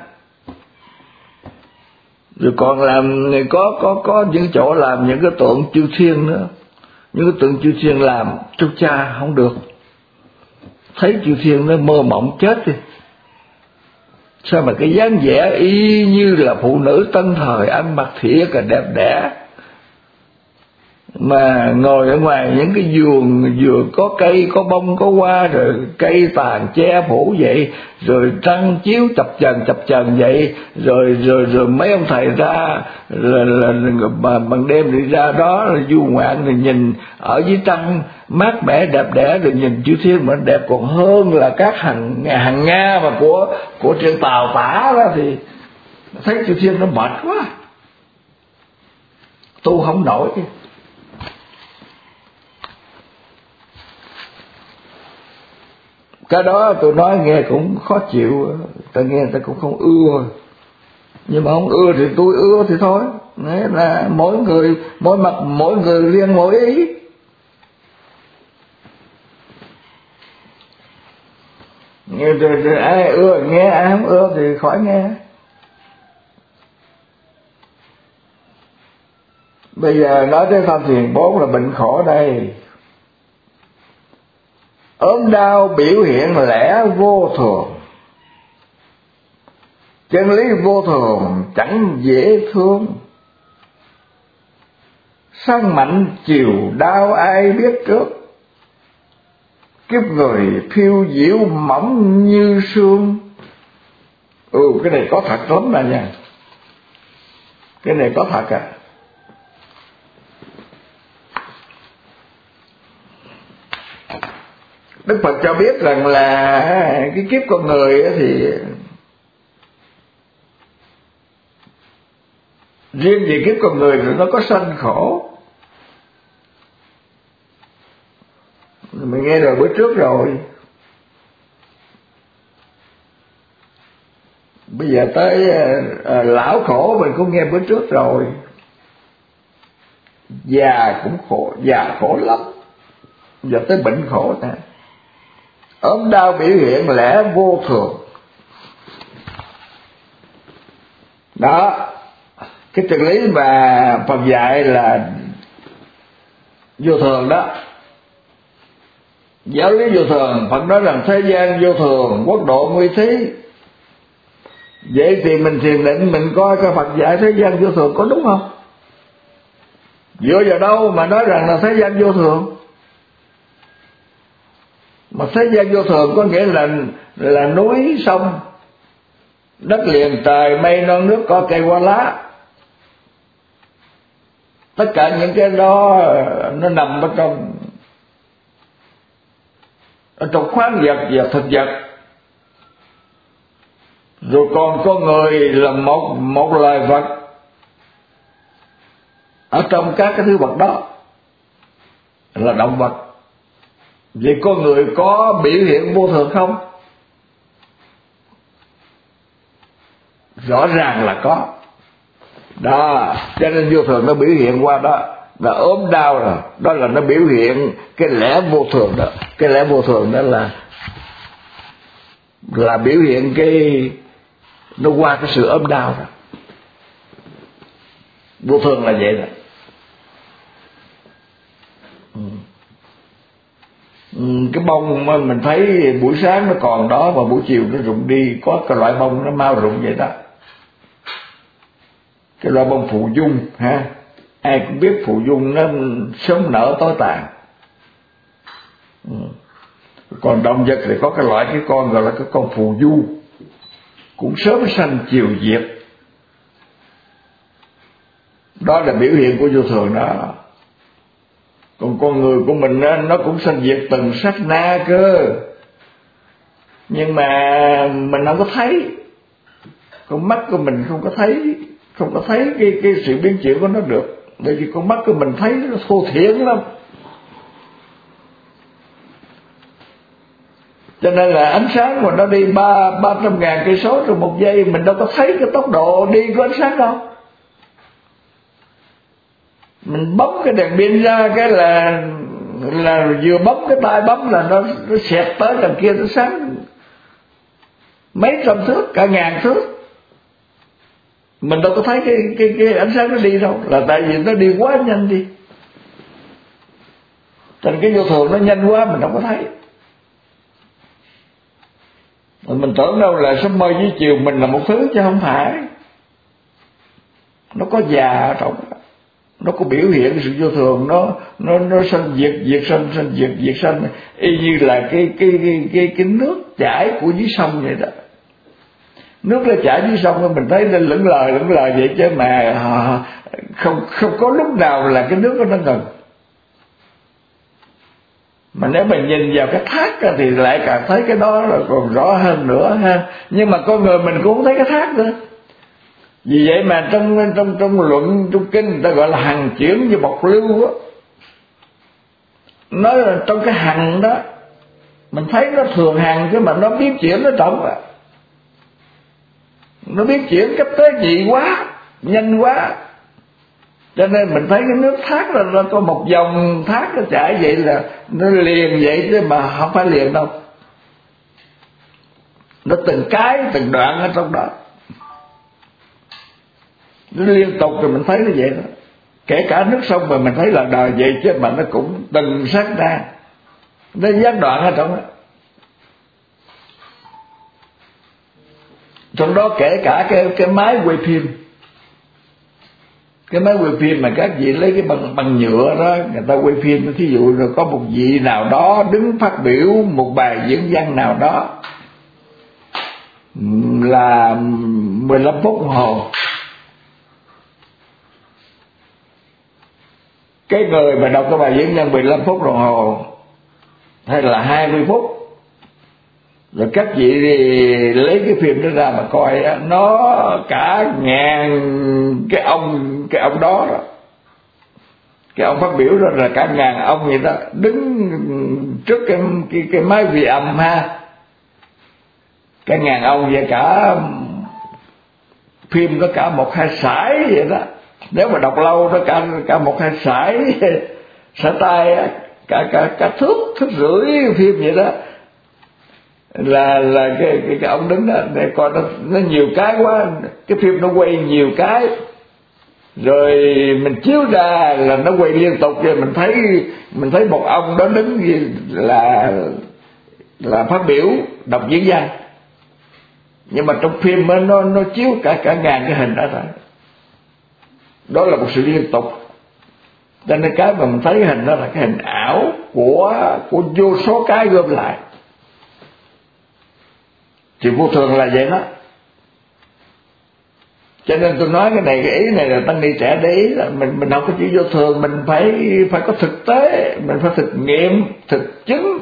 Speaker 1: Rồi còn làm có có có những chỗ làm những cái tượng chư thiên nữa, những cái tượng chư thiên làm chú cha không được, thấy chư thiên nó mơ mộng chết đi. Sao mà cái dáng vẻ y như là phụ nữ tân thời, ăn mặc thiệt là đẹp đẽ, mà ngồi ở ngoài những cái vườn vừa có cây có bông có hoa, rồi cây tàn che phủ vậy, rồi trăng chiếu chập chờn chập chờn vậy, rồi rồi rồi mấy ông thầy ra là, là, là bằng đêm đi ra đó là du ngoạn, rồi nhìn ở dưới trăng mát mẻ đẹp đẽ, rồi nhìn chữ thiên mà đẹp còn hơn là các hàng hàng Nga mà của của trên Tàu tả đó, thì thấy chữ thiên nó mệt quá, tu không nổi. Cái đó tôi nói nghe cũng khó chịu, ta nghe ta cũng không ưa, nhưng mà không ưa thì tôi ưa thì thôi. Đấy là mỗi người mỗi mặt, mỗi người riêng mỗi ý. Nghe rồi, rồi ai ưa nghe, ai không ưa thì khỏi nghe. Bây giờ nói tới Tham Thiền bốn là bệnh khổ đây. Ốm đau biểu hiện lẽ vô thường, chân lý vô thường chẳng dễ thương. Sang mạnh chiều đau ai biết trước, kiếp người phiêu diễu mỏng như sương. Ừ, cái này có thật lắm nè nha, cái này có thật à. Đức Phật cho biết rằng là cái kiếp con người thì riêng về kiếp con người thì nó có sanh khổ. Mình nghe rồi bữa trước rồi, bây giờ tới à, lão khổ mình cũng nghe bữa trước rồi. Già cũng khổ, già khổ lắm. Giờ tới bệnh khổ nè. Ốm đau biểu hiện lẽ vô thường. Đó, cái chân lý mà Phật dạy là vô thường đó. Giáo lý vô thường, Phật nói rằng thế gian vô thường, quốc độ nguy thí. Vậy thì mình thiền định, mình coi coi Phật dạy thế gian vô thường có đúng không? Dựa vào đâu mà nói rằng là thế gian vô thường? Mà thế gian vô thường có nghĩa là là núi sông, đất liền trời, mây non nước, có cây hoa lá. Tất cả những cái đó nó nằm ở trong ở trong khoáng vật và thực vật. Rồi còn con người là một một loài vật ở trong các cái thứ vật đó, là động vật. Vậy con người có biểu hiện vô thường không? Rõ ràng là có. Đó, cho nên vô thường nó biểu hiện qua đó là ốm đau rồi, đó là nó biểu hiện cái lẽ vô thường đó. Cái lẽ vô thường đó là là biểu hiện cái nó qua cái sự ốm đau đó. Vô thường là vậy đó. Ừ. Cái bông mà mình thấy buổi sáng nó còn đó và buổi chiều nó rụng đi, có cái loại bông nó mau rụng vậy đó. Cái loại bông phù dung ha, ai cũng biết phù dung nó sớm nở tối tàn. Ừ. Còn động vật thì có cái loại cái con gọi là cái con phù du, cũng sớm sanh chiều diệt. Đó là biểu hiện của vô thường đó. Còn con người của mình đó, nó cũng sanh diệt từng sát na cơ, nhưng mà mình không có thấy, con mắt của mình không có thấy, không có thấy cái cái sự biến chuyển của nó được, bởi vì con mắt của mình thấy nó thô thiển lắm. Cho nên là ánh sáng mà nó đi ba ba trăm ngàn cây số trong một giây, mình đâu có thấy cái tốc độ đi của ánh sáng đâu. Mình bấm cái đèn pin ra cái là là vừa bấm cái tay bấm là nó nó xẹt tới đằng kia, nó sáng mấy trăm thước, cả ngàn thước. Mình đâu có thấy cái cái cái ánh sáng nó đi đâu, là tại vì nó đi quá nhanh đi. Thành cái vô thường nó nhanh quá mình không có thấy. Mình tưởng đâu là sớm mơ với chiều mình là một thứ chứ không phải. Nó có già ở trong đó. nó có biểu hiện sự vô thường, nó nó nó sanh diệt, diệt sanh, sanh diệt, diệt sanh, y như là cái cái cái cái, cái nước chảy của dưới sông vậy đó. Nước nó chảy dưới sông mình thấy nó lững lờ lững lờ vậy chứ mà không không có lúc nào là cái nước nó ngừng. Mà nếu mình nhìn vào cái thác thì lại càng thấy cái đó là còn rõ hơn nữa ha. Nhưng mà con người mình cũng không thấy cái thác nữa. Vì vậy mà trong trong trong luận trong kinh người ta gọi là hằng chuyển như bộc lưu á. Nói là trong cái hằng đó mình thấy nó thường hằng chứ mà nó biến chuyển nó trọng à. Nó biến chuyển cấp tế nhị quá, nhanh quá. Cho nên mình thấy cái nước thác là nó có một dòng thác nó chảy vậy là nó liền vậy chứ mà không phải liền đâu. Nó từng cái từng đoạn ở trong đó. Nó liên tục rồi mình thấy nó vậy đó. Kể cả nước sông mà mình thấy là đời vậy chứ mà nó cũng từng sát ra. Nó gián đoạn ở trong đó. Trong đó kể cả cái cái máy quay phim. Cái máy quay phim mà các vị lấy cái bằng bằng nhựa đó, người ta quay phim, thí dụ rồi có một vị nào đó đứng phát biểu một bài diễn văn nào đó là mười lăm phút đồng hồ. Cái người mà đọc cái bài diễn văn mười lăm phút đồng hồ hay là hai mươi phút, rồi các vị thì lấy cái phim đó ra mà coi, nó cả ngàn cái ông cái ông đó, đó cái ông phát biểu đó là cả ngàn ông vậy đó đứng trước cái cái, cái máy vi âm ha, cả ngàn ông về cả phim có cả một hai sải vậy đó. Nếu mà đọc lâu nó cả cả một hai sải sải tay, cả cả cả thước thước rưỡi phim vậy đó, là là cái cái, cái ông đứng đó để coi nó nó nhiều cái quá, cái phim nó quay nhiều cái rồi mình chiếu ra là nó quay liên tục, rồi mình thấy mình thấy một ông đó đứng gì là là phát biểu đọc diễn văn, nhưng mà trong phim nó nó, nó chiếu cả cả ngàn cái hình đó rồi. Đó là một sự liên tục. Cho nên cái mà mình thấy cái hình đó là cái hình ảo của của vô số cái gom lại. Chuyện vô thường là vậy đó. Cho nên tôi nói cái này, cái ý này là tăng ni trẻ để ý là mình mình không có chỉ vô thường, mình phải phải có thực tế, mình phải thực nghiệm, thực chứng.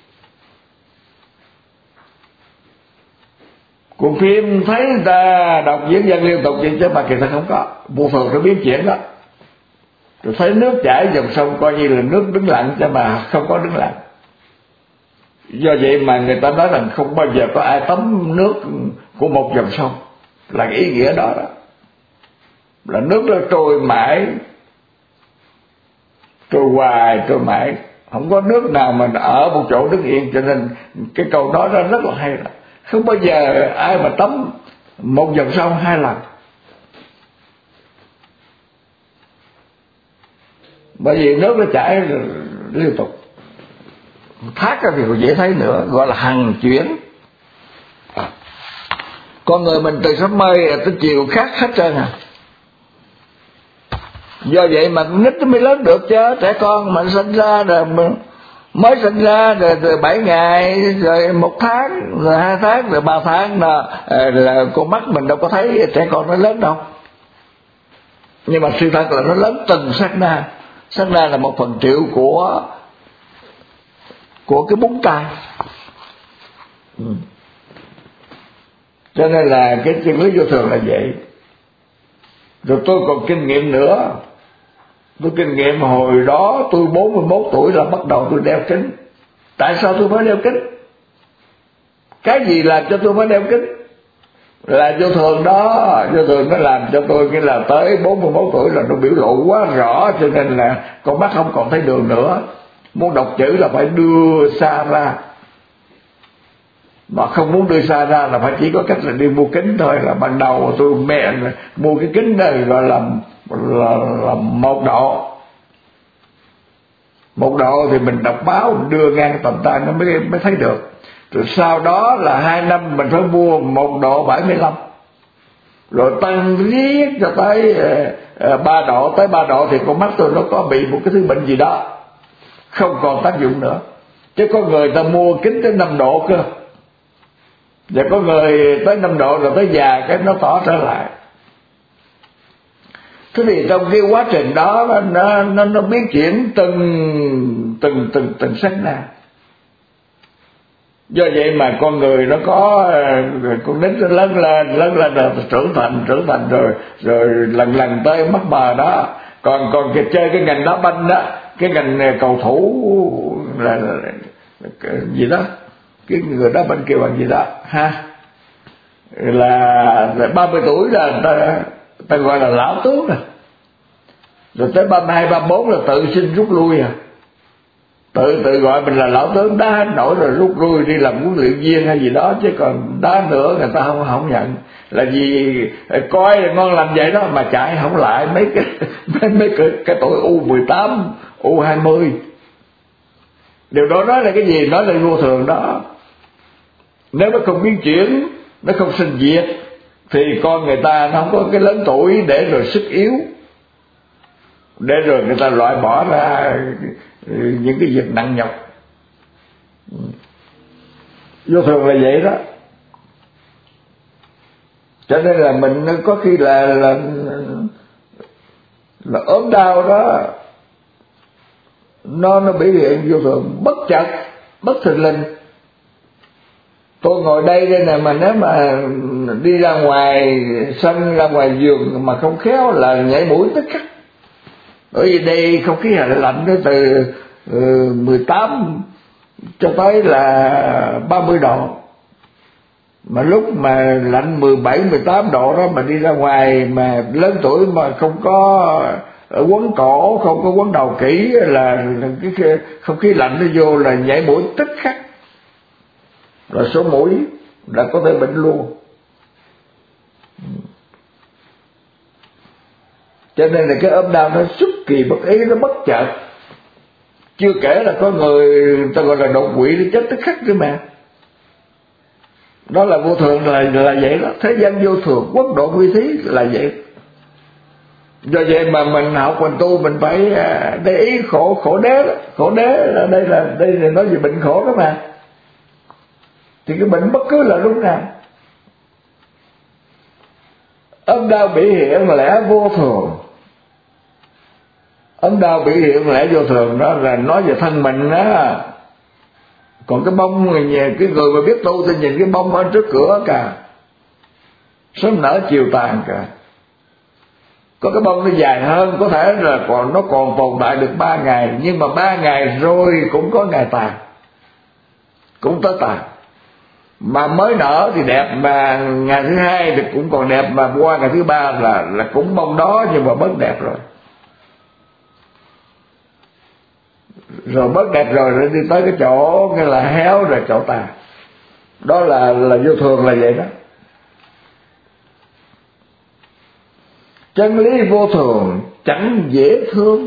Speaker 1: Cuộc phim thấy người ta đọc diễn văn liên tục vậy chứ mà kỳ thật không có, vô thường nó biến chuyển đó. Rồi thấy nước chảy dòng sông coi như là nước đứng lặng chứ mà không có đứng lặng. Do vậy mà người ta nói rằng không bao giờ có ai tắm nước của một dòng sông, là cái ý nghĩa đó đó. Là nước nó trôi mãi, trôi hoài, trôi mãi, không có nước nào mà ở một chỗ đứng yên. Cho nên cái câu đó nó rất là hay đó. Không bao giờ ai mà tắm một dòng sông hai lần. Bởi vì nước nó chảy liên tục. Thác thì còn dễ thấy nữa, gọi là hằng chuyển. Con người mình từ sớm mây tới chiều khác hết trơn à. Do vậy mà nít nó mới lớn được chứ. Trẻ con mình sinh ra rồi mới sinh ra rồi, rồi bảy ngày, rồi một tháng, rồi hai tháng, rồi ba tháng là, là con mắt mình đâu có thấy trẻ con nó lớn đâu. Nhưng mà sự thật là nó lớn từng sát na. Sát na là một phần triệu của của cái búng tay. Ừ. Cho nên là cái chân lý vô thường là vậy. Rồi tôi còn kinh nghiệm nữa. Tôi kinh nghiệm hồi đó tôi bốn mươi mốt tuổi là bắt đầu tôi đeo kính. Tại sao tôi phải đeo kính? Cái gì làm cho tôi phải đeo kính? Là vô thường đó. Vô thường nó làm cho tôi cái là tới bốn mươi mốt tuổi là nó biểu lộ quá rõ, cho nên là con mắt không còn thấy đường nữa. Muốn đọc chữ là phải đưa xa ra, mà không muốn đưa xa ra là phải chỉ có cách là đi mua kính thôi. Là ban đầu tôi mẹ mua cái kính này gọi là, là, là một độ. Một độ thì mình đọc báo mình đưa ngang tầm tay nó mới mới thấy được. Rồi sau đó là hai năm mình phải mua một độ bảy mươi lăm, rồi tăng riết cho tới ba độ tới ba độ thì con mắt tôi nó có bị một cái thứ bệnh gì đó, không còn tác dụng nữa. Chứ có người ta mua kính tới năm độ cơ, và có người tới năm độ rồi tới già cái nó tỏ trở lại. Thế thì trong cái quá trình đó nó nó nó biến chuyển từng từng từng từng sát na. Do vậy mà con người nó có con nít nó lớn lên lớn lên rồi trưởng thành trưởng thành rồi rồi lần lần tới mắc bờ đó. Còn còn cái chơi cái ngành đá banh đó, cái ngành cầu thủ là, là, là gì đó, cái người đá banh kêu bằng gì đó ha, là ba mươi tuổi là ta, ta gọi là lão tướng rồi. Rồi tới ba mươi hai ba mươi bốn là tự xin rút lui à, tự tự gọi mình là lão tướng, đá nổi rồi rút lui đi làm huấn luyện viên hay gì đó. Chứ còn đá nữa người ta không không nhận, là vì coi là ngon lành vậy đó mà chạy không lại mấy cái mấy, mấy cái, cái tuổi u mười tám u hai mươi. Điều đó nói là cái gì? Nói là vô thường đó. Nếu nó không biến chuyển, nó không sinh diệt thì con người ta nó không có cái lớn tuổi để rồi sức yếu, để rồi người ta loại bỏ ra những cái việc nặng nhọc. Vô thường là vậy đó. Cho nên là mình có khi là là, là ốm đau đó, nó nó biểu hiện vô thường bất chợt, bất thình lình. Tôi ngồi đây đây nè, mà nếu mà đi ra ngoài sân, ra ngoài vườn mà không khéo là nhảy mũi tức khắc. Bởi vì đây không khí lạnh tới từ uh, mười tám cho tới là ba mươi độ. Mà lúc mà lạnh mười bảy mười tám độ đó mà đi ra ngoài mà lớn tuổi mà không có quấn cổ, không có quấn đầu kỹ là cái không khí lạnh nó vô là nhảy mũi tức khắc, là số mũi là có thể bệnh luôn. Cho nên là cái ốm đau nó xuất kỳ bất ý, nó bất chợt. Chưa kể là có người ta gọi là đột quỵ nó chết tức khắc nữa mà. Đó là vô thường, là là vậy đó. Thế gian vô thường, quốc độ quy thí là vậy. Do vậy mà mình học mình tu mình phải để ý khổ khổ đế đó. Khổ đế là đây là đây là nói về bệnh khổ đó mà. Thì cái bệnh bất cứ là lúc nào. Ốm đau biểu hiện lẽ vô thường. Ốm đau biểu hiện lẽ vô thường đó là nói về thân mình đó. Còn cái bông người, cái người mà biết tu thì nhìn cái bông ở trước cửa cả, sớm nở chiều tàn cả. Có cái bông nó dài hơn, có thể là còn nó còn tồn tại được ba ngày, nhưng mà ba ngày rồi cũng có ngày tàn, cũng tới tàn. Mà mới nở thì đẹp, mà ngày thứ hai thì cũng còn đẹp, mà qua ngày thứ ba là là cũng bông đó nhưng mà bớt đẹp rồi. Rồi bớt đẹp rồi rồi đi tới cái chỗ cái là héo rồi chỗ tàn. Đó là là vô thường là vậy đó. Chân lý vô thường chẳng dễ thương.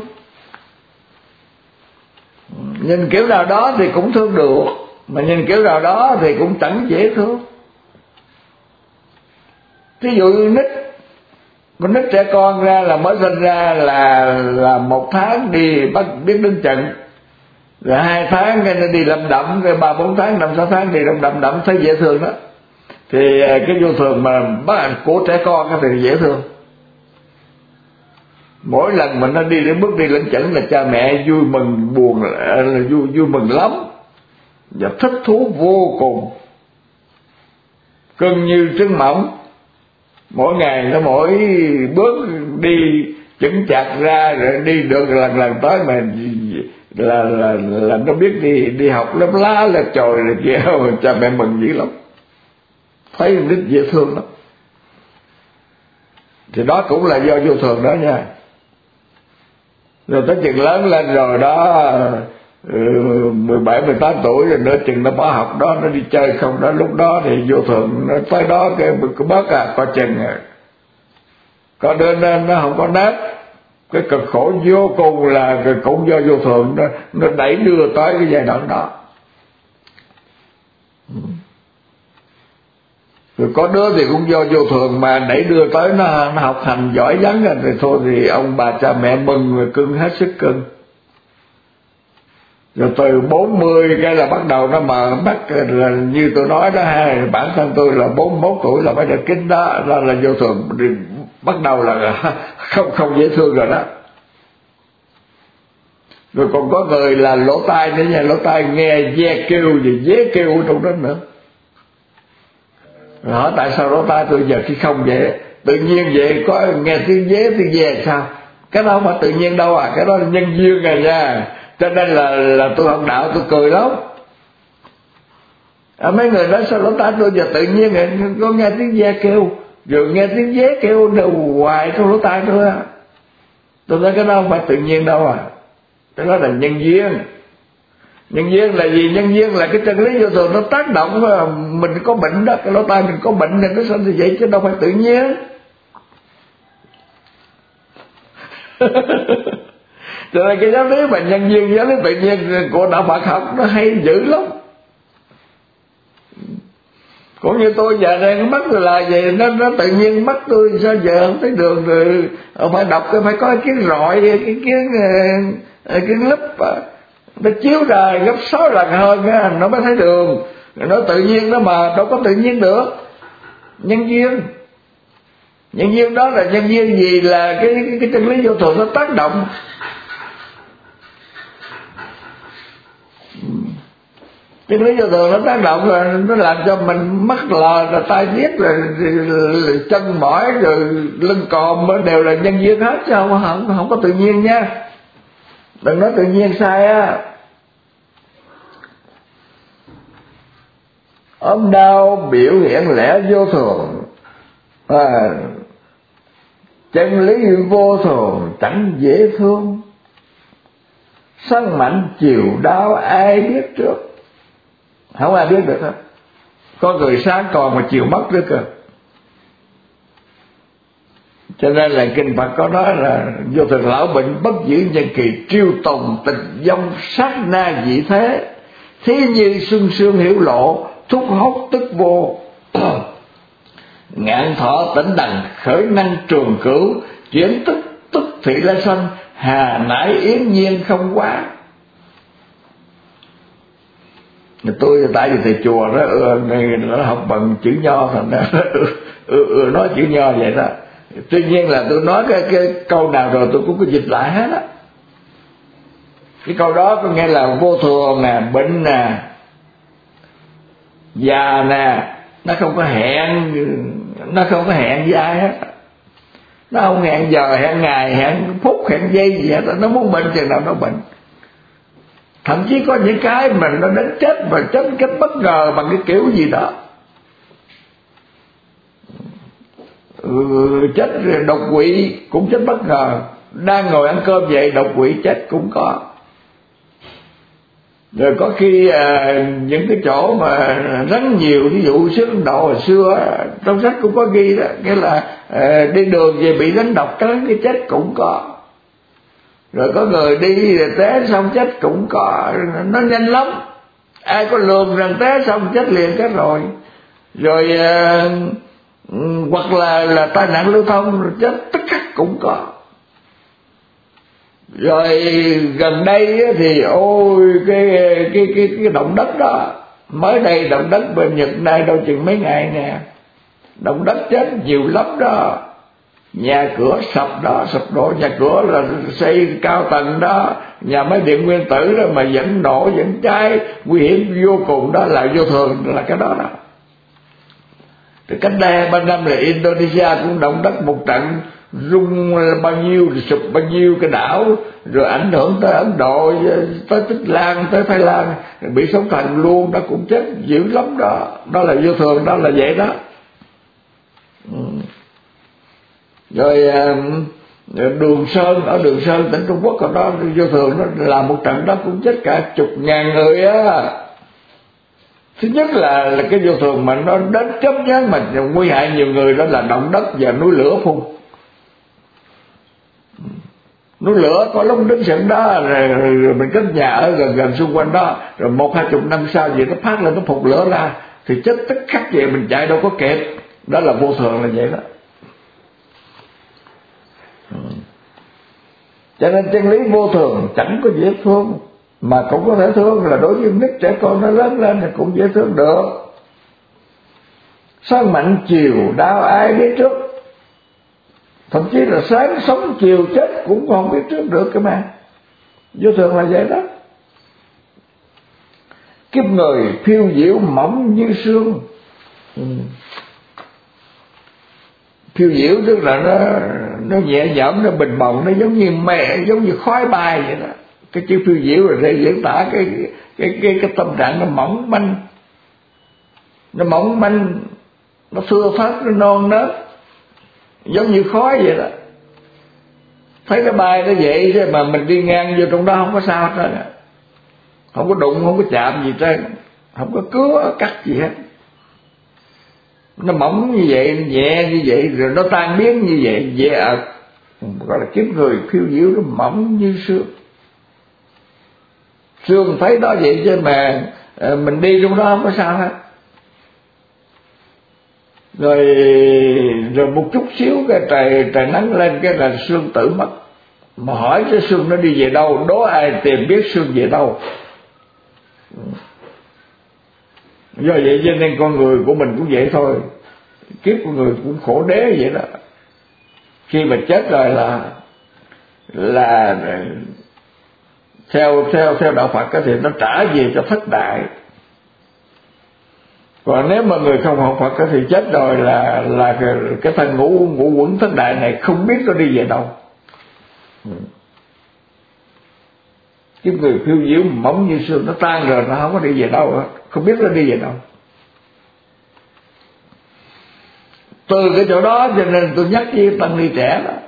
Speaker 1: Nhìn kiểu nào đó thì cũng thương được, mà nhìn kiểu nào đó thì cũng chẳng dễ thương. Ví dụ như nít, con nít trẻ con ra là mới sinh ra là là một tháng đi bắt biết đứng trận, rồi hai tháng cái nó đi lầm đậm, rồi ba bốn tháng năm sáu tháng đi lầm đậm đậm thấy dễ thương đó. Thì cái vô thường mà bắt của trẻ con thì dễ thương. Mỗi lần mà nó đi đến bước đi lên chẩn là cha mẹ vui mừng buồn, là vui vui mừng lắm và thích thú vô cùng, cưng như trứng mỏng. Mỗi ngày nó mỗi bước đi chững chạc ra rồi đi được lần lần tới mà là là là nó biết đi đi học lớp lá là trời rồi kia, cha mẹ mừng dữ lắm, thấy rất dễ thương lắm. Thì đó cũng là do vô thường đó nha. Rồi tới chừng lớn lên rồi đó, mười bảy mười tám tuổi rồi nữa chừng nó bỏ học đó, nó đi chơi không đó, lúc đó thì vô thường nó tới đó cái cái bớt à, coi chừng à. Có đứa nó, nó không có nết, cái cực khổ vô cùng là cũng do vô thường nó, nó đẩy đưa tới cái giai đoạn đó. Rồi có đứa thì cũng do vô thường mà đẩy đưa tới nó, nó học hành giỏi vắng rồi thì thôi thì ông bà cha mẹ mừng rồi cưng hết sức cưng. Rồi từ bốn mươi cái là bắt đầu nó mà bắt là như tôi nói đó ha, bản thân tôi là bốn mươi mốt tuổi là phải được kính đó, là, là vô thường bắt đầu là không không dễ thương rồi đó. Rồi còn có người là lỗ tai nữa nha, lỗ tai nghe ve kêu gì dế kêu ở trong đó nữa. Rồi hỏi tại sao lỗ tai tôi giờ khi không vậy, tự nhiên vậy có nghe tiếng dế tiếng ve sao? Cái đó không phải tự nhiên đâu à, cái đó là nhân duyên rồi nha. Cho nên là là tôi học đạo tôi cười lắm. À, mấy người nói sao lỗ tai tôi giờ tự nhiên vậy, có nghe tiếng ve kêu, rồi nghe tiếng dế kêu đều hoài trong lỗ tai tôi á. Tôi nói cái đó không phải tự nhiên đâu à, cái đó là nhân duyên. Nhân duyên là gì? Nhân duyên là cái chân lý vô thường nó tác động, mình có bệnh đó, cái lỗ tai mình có bệnh thì nó sao thì vậy chứ đâu phải tự nhiên. Cho nên cái giáo lý mà nhân duyên, giáo lý tự nhiên của đạo Phật học nó hay dữ lắm. Cũng như tôi giờ này mắt tôi là vậy, nó nó tự nhiên mắt tôi sao giờ không thấy đường rồi phải đọc cái phải có cái kiến rọi, cái kiến cái kiến lúp nó chiếu ra gấp sáu lần hơn á nó mới thấy đường. Nó tự nhiên đó mà đâu có tự nhiên được. Nhân duyên, nhân duyên đó là nhân duyên gì? Là cái cái, cái chân lý vô thường nó tác động. Chân lý vô thường nó tác động rồi nó làm cho mình mắt lờ, rồi tai điếc, rồi, rồi, rồi chân mỏi, rồi lưng còm đều là nhân duyên hết chứ không không, không có tự nhiên nha. Đừng nói tự nhiên sai á. Ốm đau biểu hiện lẽ vô thường, à, chân lý vô thường chẳng dễ thương. Sân mạnh chiều đau ai biết trước, không ai biết được hết. Có người sáng còn mà chiều mất nữa cơ. Cho nên là kinh Phật có nói là vô thường lão bệnh bất giữ nhân kỳ, triêu tùng tình dông sát na dị thế. Thí như xuân sương hiểu lộ, thúc hốc tức vô. Ngạn thọ tỉnh đằng khởi năng trường cửu, chuyển tức tức thị la sanh, hà nãi yến nhiên không quá. Tôi tại vì thầy chùa đó nó học bằng chữ nho thành ra ừ, ừ, nói chữ nho vậy đó. Tuy nhiên là tôi nói cái, cái câu nào rồi tôi cũng có dịch lại hết á. Cái câu đó có nghĩa là vô thường nè, bệnh nè, già nè, nó không có hẹn, nó không có hẹn với ai hết. Nó không hẹn giờ, hẹn ngày, hẹn phút, hẹn giây gì hết. Nó muốn bệnh chừng nào nó bệnh. Thậm chí có những cái mình nó đến chết và chết cách bất ngờ bằng cái kiểu gì đó. Ừ, chết đột quỵ cũng chết bất ngờ. Đang ngồi ăn cơm vậy đột quỵ chết cũng có. Rồi có khi à, những cái chỗ mà rắn nhiều, ví dụ xứ Ấn Độ hồi xưa trong sách cũng có ghi đó, nghĩa là à, đi đường về bị rắn độc cắn cái chết cũng có. Rồi có người đi té xong chết cũng có, nó nhanh lắm. Ai có lường rằng té xong chết liền cái rồi. Rồi à, hoặc là là tai nạn lưu thông rồi chết tất cả cũng có. Rồi gần đây thì ôi cái cái cái cái động đất đó, mới đây động đất bên Nhật đây đâu chừng mấy ngày nè, động đất chết nhiều lắm đó. Nhà cửa sập đó, sập đổ nhà cửa là xây cao tầng đó, nhà máy điện nguyên tử đó mà vẫn nổ vẫn cháy, nguy hiểm vô cùng đó, là vô thường là cái đó đó. Từ cách đây hai ba năm là Indonesia cũng động đất một trận, rung bao nhiêu rồi sụp bao nhiêu cái đảo, rồi ảnh hưởng tới Ấn Độ, tới Tích Lan, tới Thái Lan, bị sóng thần luôn, đó cũng chết dữ lắm đó. Đó là vô thường, đó là vậy đó. Ừ. Rồi Đường Sơn, ở Đường Sơn tỉnh Trung Quốc, còn đó vô thường nó làm một trận đó cũng chết cả chục ngàn người á. Thứ nhất là, là cái vô thường mà nó đến chấm nhán mà nguy hại nhiều người, đó là động đất và núi lửa phun. Núi lửa có lúc đứng sẵn đó rồi, rồi mình cất nhà ở gần gần xung quanh đó, rồi một hai chục năm sau gì nó phát lên nó phụt lửa ra, thì chết tức khắc vậy, mình chạy đâu có kịp. Đó là vô thường là vậy đó. Cho nên chân lý vô thường chẳng có dễ thương, mà cũng có thể thương là đối với nít trẻ con nó lớn lên thì cũng dễ thương được. Sáng mạnh chiều đau ai biết trước, thậm chí là sáng sống chiều chết cũng không biết trước được cơ mà. Vô thường là vậy đó. Kiếp người phiêu diệu mỏng như sương. ừ. Phiêu diệu tức là nó nó nhẹ nhõm, nó bình bồng, nó giống như mẹ, giống như khói bay vậy đó. Cái chữ phiêu diệu là để diễn tả cái cái cái cái tâm trạng nó mỏng manh, nó mỏng manh, nó thưa thớt, nó non nớt, giống như khói vậy đó. Thấy cái bay nó vậy thế mà mình đi ngang vô trong đó không có sao hết, không có đụng, không có chạm gì trơn, không có cứa cắt gì hết. Nó mỏng như vậy, nhẹ như vậy, rồi nó tan biến như vậy, dễ ợt. Gọi là kiếp người phiêu diệu, nó mỏng như sương. Sương thấy đó vậy chứ mà mình đi trong đó không có sao hết. Rồi rồi một chút xíu cái trời trời nắng lên cái là sương tử mất. Mà hỏi cái sương nó đi về đâu, đố ai tìm biết sương về đâu. Do vậy cho nên con người của mình cũng vậy thôi. Kiếp của người cũng khổ đế vậy đó. Khi mà chết rồi là là theo theo theo đạo Phật thì nó trả về cho thất đại. Còn nếu mà người không học Phật thì chết rồi là là cái, cái thân ngũ ngũ quẩn thất đại này không biết nó đi về đâu. Cái người phiêu diệu mỏng như sương, nó tan rồi nó không có đi về đâu, không biết nó đi về đâu. Từ cái chỗ đó cho nên tôi nhắc với tăng ni trẻ đó,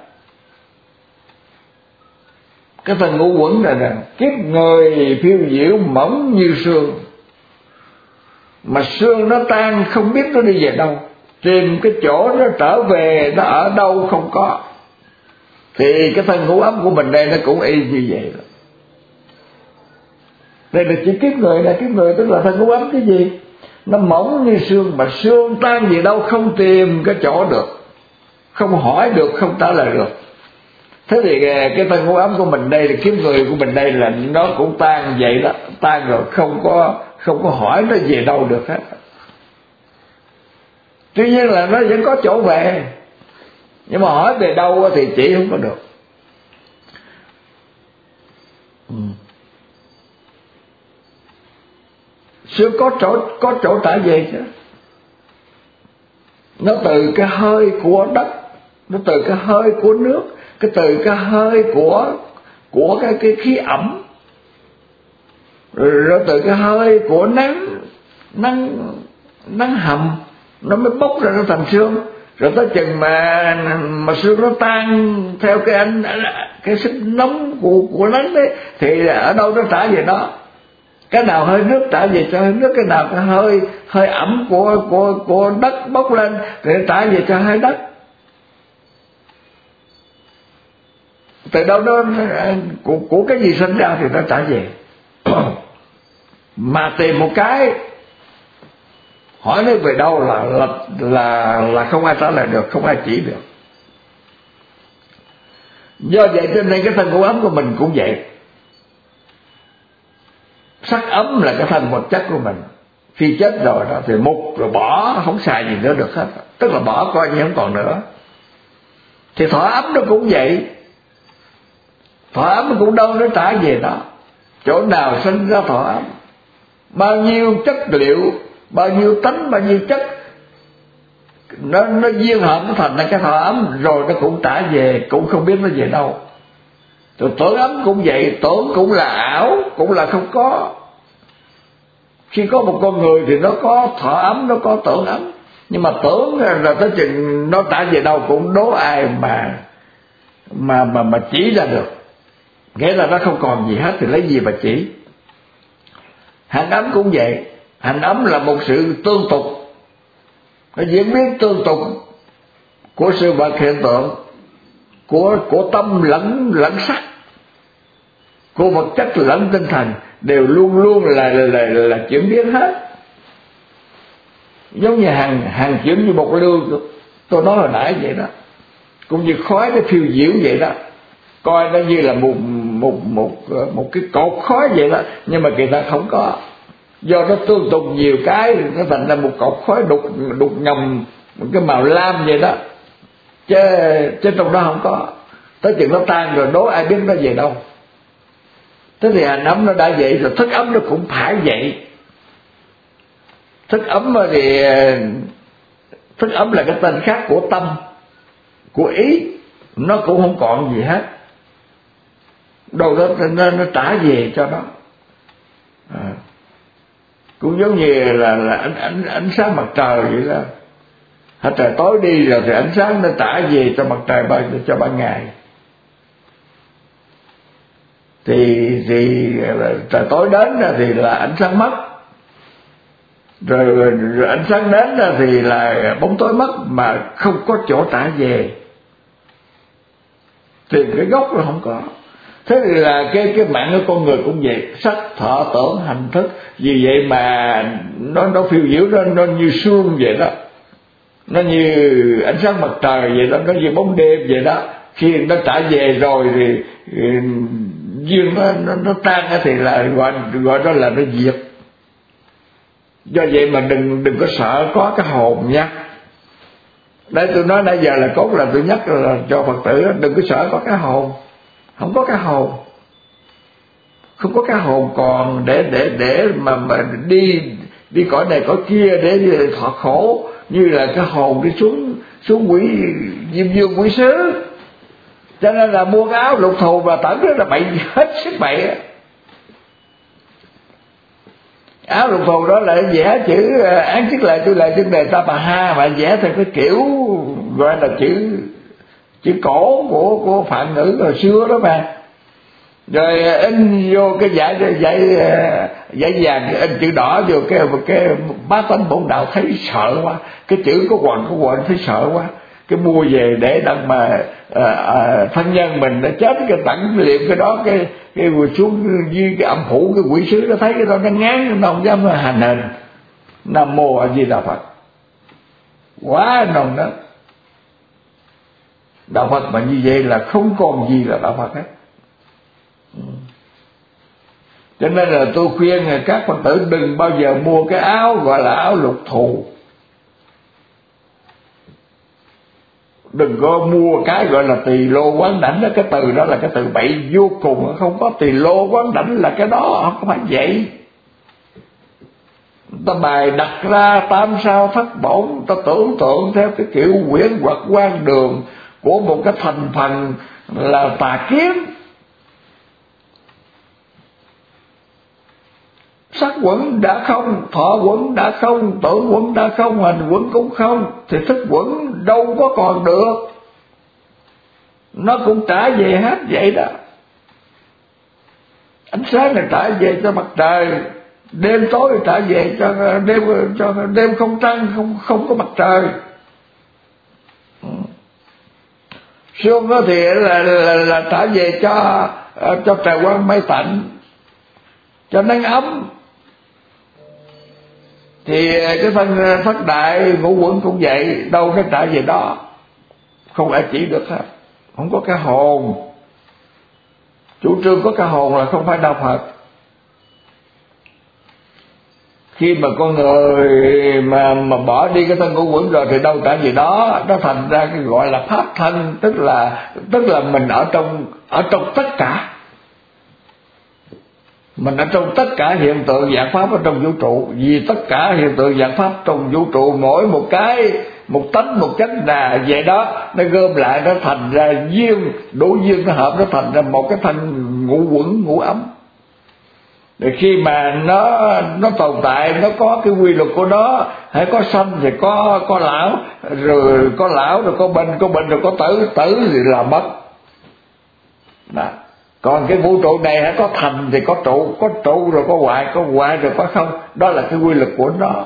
Speaker 1: cái thân ngũ quẩn này nè, kiếp người phiêu diệu mỏng như sương, mà sương nó tan không biết nó đi về đâu, tìm cái chỗ nó trở về nó ở đâu không có. Thì cái thân ngũ ấm của mình đây nó cũng y như vậy đó. Đây là chỉ kiếp người này, kiếp người tức là thân ngũ ấm cái gì? Nó mỏng như sương, mà sương tan gì đâu không tìm cái chỗ được, không hỏi được, không trả lời được. Thế thì cái thân ngũ ấm của mình đây, là kiếp người của mình đây là nó cũng tan vậy đó, tan rồi không có không có hỏi nó về đâu được hết. Tuy nhiên là nó vẫn có chỗ về, nhưng mà hỏi về đâu thì chỉ không có được. ừ. Sương có chỗ có chỗ trả về chứ. Nó từ cái hơi của đất, nó từ cái hơi của nước, cái từ cái hơi của của cái cái khí ẩm, rồi từ cái hơi của nắng nắng nắng hầm, nó mới bốc ra nó thành sương. Rồi tới chừng mà mà sương nó tan theo cái ánh cái sức nóng của của nắng đấy, thì ở đâu nó trả về đó. Cái nào hơi nước trả về cho hơi nước, cái nào cái hơi hơi ẩm của của của đất bốc lên thì trả về cho hơi đất. Từ đâu đó của, của cái gì sinh ra thì nó trả về. Mà tìm một cái hỏi nó về đâu là là là là không ai trả lời được, không ai chỉ được. Do vậy cho nên cái thân ngũ ấm của mình cũng vậy. Sắc ấm là cái thân vật chất của mình. Khi chết rồi đó thì mục rồi bỏ, không xài gì nữa được hết, tức là bỏ coi như không còn nữa. Thì thọ ấm nó cũng vậy. Thọ ấm nó cũng đâu nó trả về đó. Chỗ nào sinh ra thọ ấm, bao nhiêu chất liệu, bao nhiêu tánh, bao nhiêu chất nó nó duyên hợp nó thành ra cái thọ ấm, rồi nó cũng trả về, cũng không biết nó về đâu. Rồi tưởng ấm cũng vậy, tưởng cũng là ảo, cũng là không có. Khi có một con người thì nó có thọ ấm, nó có tưởng ấm, nhưng mà tưởng là tới chừng nó trả về đâu cũng đố ai mà mà mà mà chỉ ra được. Nghĩa là nó không còn gì hết thì lấy gì mà chỉ. Hành ấm cũng vậy. Hành ấm là một sự tương tục, nó diễn biến tương tục của sự vật hiện tượng, của của tâm lẫn lẫn sắc, của vật chất lẫn tinh thần, đều luôn luôn là là, là, là chuyển biến hết. giống như hàng hàng chuyển như một lưu tôi nói hồi nãy vậy đó, cũng như khói nó phiêu diễu vậy đó, coi nó như là một một một một cái cột khói vậy đó, nhưng mà kỳ thật không có, do nó tương tùng nhiều cái nó thành ra một cột khói đục đục ngầm một cái màu lam vậy đó, chứ chứ trong đó không có. Tới chừng nó tan rồi đố ai biết nó về đâu. Thế thì hành ấm nó đã vậy rồi, thức ấm nó cũng phải vậy. Thức ấm thì thức ấm là cái tên khác của tâm, của ý, nó cũng không còn gì hết, đâu đó nó, nó trả về cho nó. À, cũng giống như là, là ánh, ánh, ánh sáng mặt trời vậy đó, hết trời tối đi rồi thì ánh sáng nó trả về cho mặt trời ban cho ban ngày. Thì thì trời tối đến thì là ánh sáng mất, rồi, rồi, rồi ánh sáng đến thì là bóng tối mất, mà không có chỗ trả về, tìm cái gốc là không có. Thế thì là cái cái mạng của con người cũng vậy, sắc thọ tưởng hành thức, vì vậy mà nó nó phiêu diễu, nó nó như sương vậy đó, nó như ánh sáng mặt trời vậy đó, nó như bóng đêm vậy đó. Khi nó trả về rồi thì duyên nó nó, nó tan thì là gọi gọi đó là nó diệt. Do vậy mà đừng đừng có sợ có cái hồn nha. Đây tôi nói nãy giờ là cốt là tôi nhắc là cho Phật tử đừng có sợ có cái hồn. Không có cái hồn, không có cái hồn còn để để để mà mà đi đi cõi này cõi kia để thọ khổ, như là cái hồn đi xuống xuống quỷ diêm dương quỷ sứ. Cho nên là mua cái áo lục thù và tẩn đó là bậy hết sức bậy. Áo lục thù đó là vẽ chữ án chức lại tôi lại chân đề ta bà ha, mà vẽ theo cái kiểu gọi là chữ chữ cổ của của Phạn ngữ hồi xưa đó mà. Rồi in vô cái dải dải dải vàng in chữ đỏ vô cái cái bá tánh bổn đạo, thấy sợ quá, cái chữ có quần có quần thấy sợ quá, cái mua về để đặng mà à, à, thân nhân mình đã chết cái tặng liệm cái đó, cái cái vừa xuống dưới cái âm phủ cái quỷ sứ nó thấy cái đó nó ngán, nó không dám hành hình. Nam mô A Di Đà Phật, quá nồng đó. Đạo Phật mà như vậy là không còn gì là đạo Phật hết. Cho nên là tôi khuyên các Phật tử đừng bao giờ mua cái áo gọi là áo lục thù, đừng có mua cái gọi là tỳ lô quán đảnh đó. Cái từ đó là cái từ bậy vô cùng, không có tỳ lô quán đảnh là cái đó, không có phải vậy. Ta bài đặt ra tam sao thất bổn, ta tưởng tượng theo cái kiểu quyển hoặc quan đường của một cái thành phần là tà kiến. Sắc quẩn đã không, thọ quẩn đã không, tưởng quẩn đã không, hành quẩn cũng không, thì thức quẩn đâu có còn được, nó cũng trả về hết vậy đó. Ánh sáng là trả về cho mặt trời, đêm tối trả về cho đêm, cho đêm không trăng, không không có mặt trời. Sương đó thì là, là, là trả về cho cho trời quang mây tạnh, cho nắng ấm. Thì cái thân thất đại ngũ quẩn cũng vậy, đâu nó trả về đó, không ai chỉ được hết. Không có cái hồn. Chủ trương có cái hồn là không phải đạo Phật. Khi mà con người mà mà bỏ đi cái thân ngũ quẩn rồi thì đâu trả về đó, nó thành ra cái gọi là pháp thân, tức là tức là mình ở trong ở trong tất cả. Mình ở trong tất cả hiện tượng dạng pháp ở trong vũ trụ. Vì tất cả hiện tượng dạng pháp trong vũ trụ, mỗi một cái một tánh một chánh là vậy đó, nó gom lại nó thành ra duyên, đủ duyên nó hợp nó thành ra một cái thân ngũ quẩn ngũ ấm. Rồi khi mà nó nó tồn tại, nó có cái quy luật của nó, hãy có sanh thì có có lão, rồi có lão rồi có bệnh, có bệnh rồi có tử, tử thì là mất. Đó. Còn cái vũ trụ này hãy có thành thì có trụ, có trụ rồi có hoại, có hoại rồi có không. Đó là cái quy luật của nó.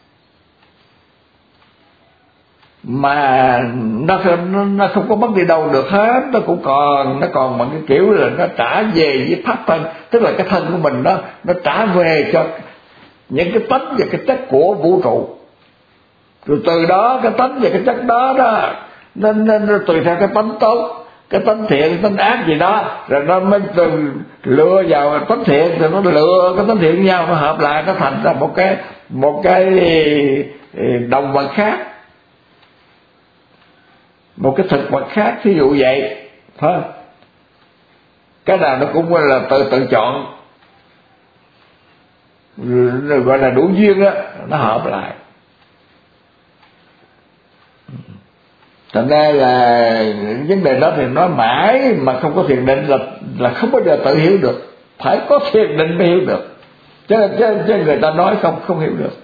Speaker 1: Mà nó, nó, nó không có mất đi đâu được hết. Nó cũng còn, nó còn bằng cái kiểu là nó trả về với pháp thân. Tức là cái thân của mình đó, nó trả về cho những cái tánh và cái chất của vũ trụ. Rồi từ đó cái tánh và cái chất đó đó nên, nên tùy theo cái tánh tốt, cái tánh thiện, tánh ác gì đó, rồi nó mới lựa vào tánh thiện, rồi nó lựa cái tánh thiện với nhau, nó hợp lại, nó thành ra một cái một cái động vật khác, một cái thực vật khác, thí dụ vậy, phải không? Cái nào nó cũng là tự tự chọn, rồi gọi là đủ duyên đó, nó hợp lại. Thành ra là vấn đề đó thì nói mãi mà không có thiền định là là không bao giờ tự hiểu được, phải có thiền định mới hiểu được, chứ chứ, chứ người ta nói không không hiểu được.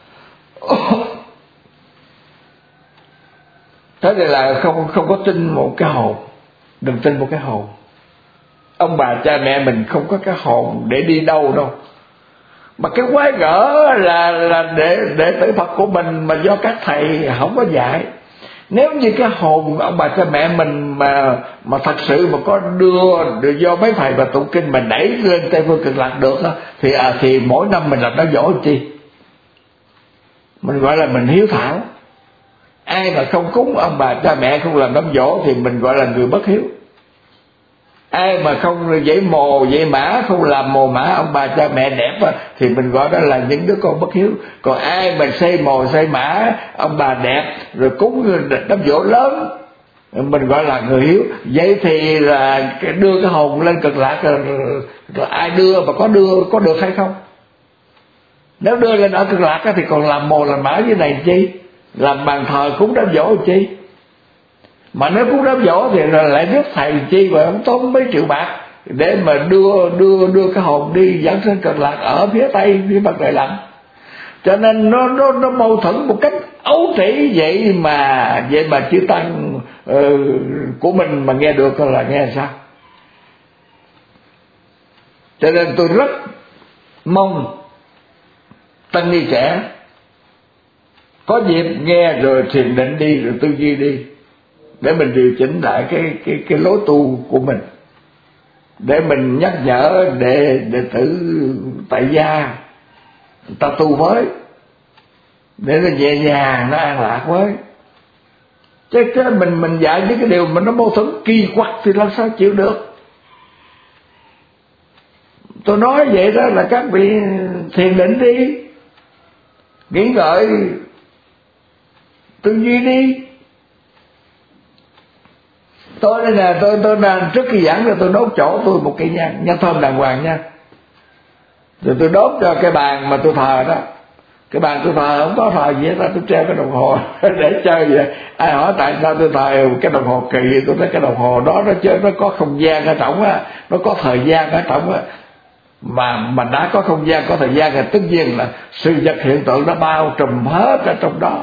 Speaker 1: Thế thì là không không có tin một cái hồn, đừng tin một cái hồn. Ông bà cha mẹ mình không có cái hồn để đi đâu đâu, mà cái quái gở là là để để tử Phật của mình mà do các thầy không có dạy. Nếu như cái hồn ông bà cha mẹ mình mà mà thật sự mà có đưa được do mấy thầy và tụng kinh mà đẩy lên Tây Phương Cực Lạc được đó, thì à, thì mỗi năm mình làm nó dỗ chi, mình gọi là mình hiếu thảo. Ai mà không cúng ông bà cha mẹ, không làm đám dỗ thì mình gọi là người bất hiếu. Ai mà không dãy mồ dãy mã, không làm mồ mã ông bà cha mẹ đẹp thì mình gọi đó là những đứa con bất hiếu. Còn ai mà xây mồ xây mã ông bà đẹp rồi cúng đám dỗ lớn, mình gọi là người hiếu. Vậy thì là đưa cái hồn lên Cực Lạc là, là ai đưa, mà có đưa có được hay không? Nếu đưa lên ở Cực Lạc thì còn làm mồ làm mã dưới này chi, làm bàn thờ cúng đám dỗ chi. Mà nếu cúng đám dỗ thì lại rước thầy chi và ông tốn mấy triệu bạc để mà đưa đưa đưa cái hồn đi dẫn lên Cực Lạc ở phía Tây, phía Bắc Đại Lạnh. Cho nên nó nó nó mâu thuẫn một cách ấu trĩ. Vậy mà vậy mà chư tăng uh, của mình mà nghe được là nghe sao? Cho nên tôi rất mong tăng ni trẻ có dịp nghe rồi thiền định đi, rồi tư duy đi, để mình điều chỉnh lại cái cái cái lối tu của mình, để mình nhắc nhở để đệ tử tại gia ta tu với, để nó nhẹ nhàng, nó an lạc với. Chứ cái mình mình dạy những cái điều mà nó mâu thuẫn kỳ quặc thì làm sao chịu được. Tôi nói vậy đó là các vị thiền định đi, nghĩ ngợi tư duy đi. Tôi đây nè, tôi tôi đang trước khi giảng rồi tôi đốt chỗ tôi một cây nhang, nhang thơm đàng hoàng nha. Rồi tôi đốt cho cái bàn mà tôi thờ đó. Cái bàn tôi thờ không có thờ gì hết, tôi treo cái đồng hồ để chơi vậy. Ai hỏi tại sao tôi thờ cái đồng hồ kỳ vậy, tôi nói cái đồng hồ đó nó chơi, nó có không gian ở trong á, nó có thời gian ở trong á. Mà mà đã có không gian, có thời gian thì tất nhiên là sự vật hiện tượng nó bao trùm hết ở trong đó.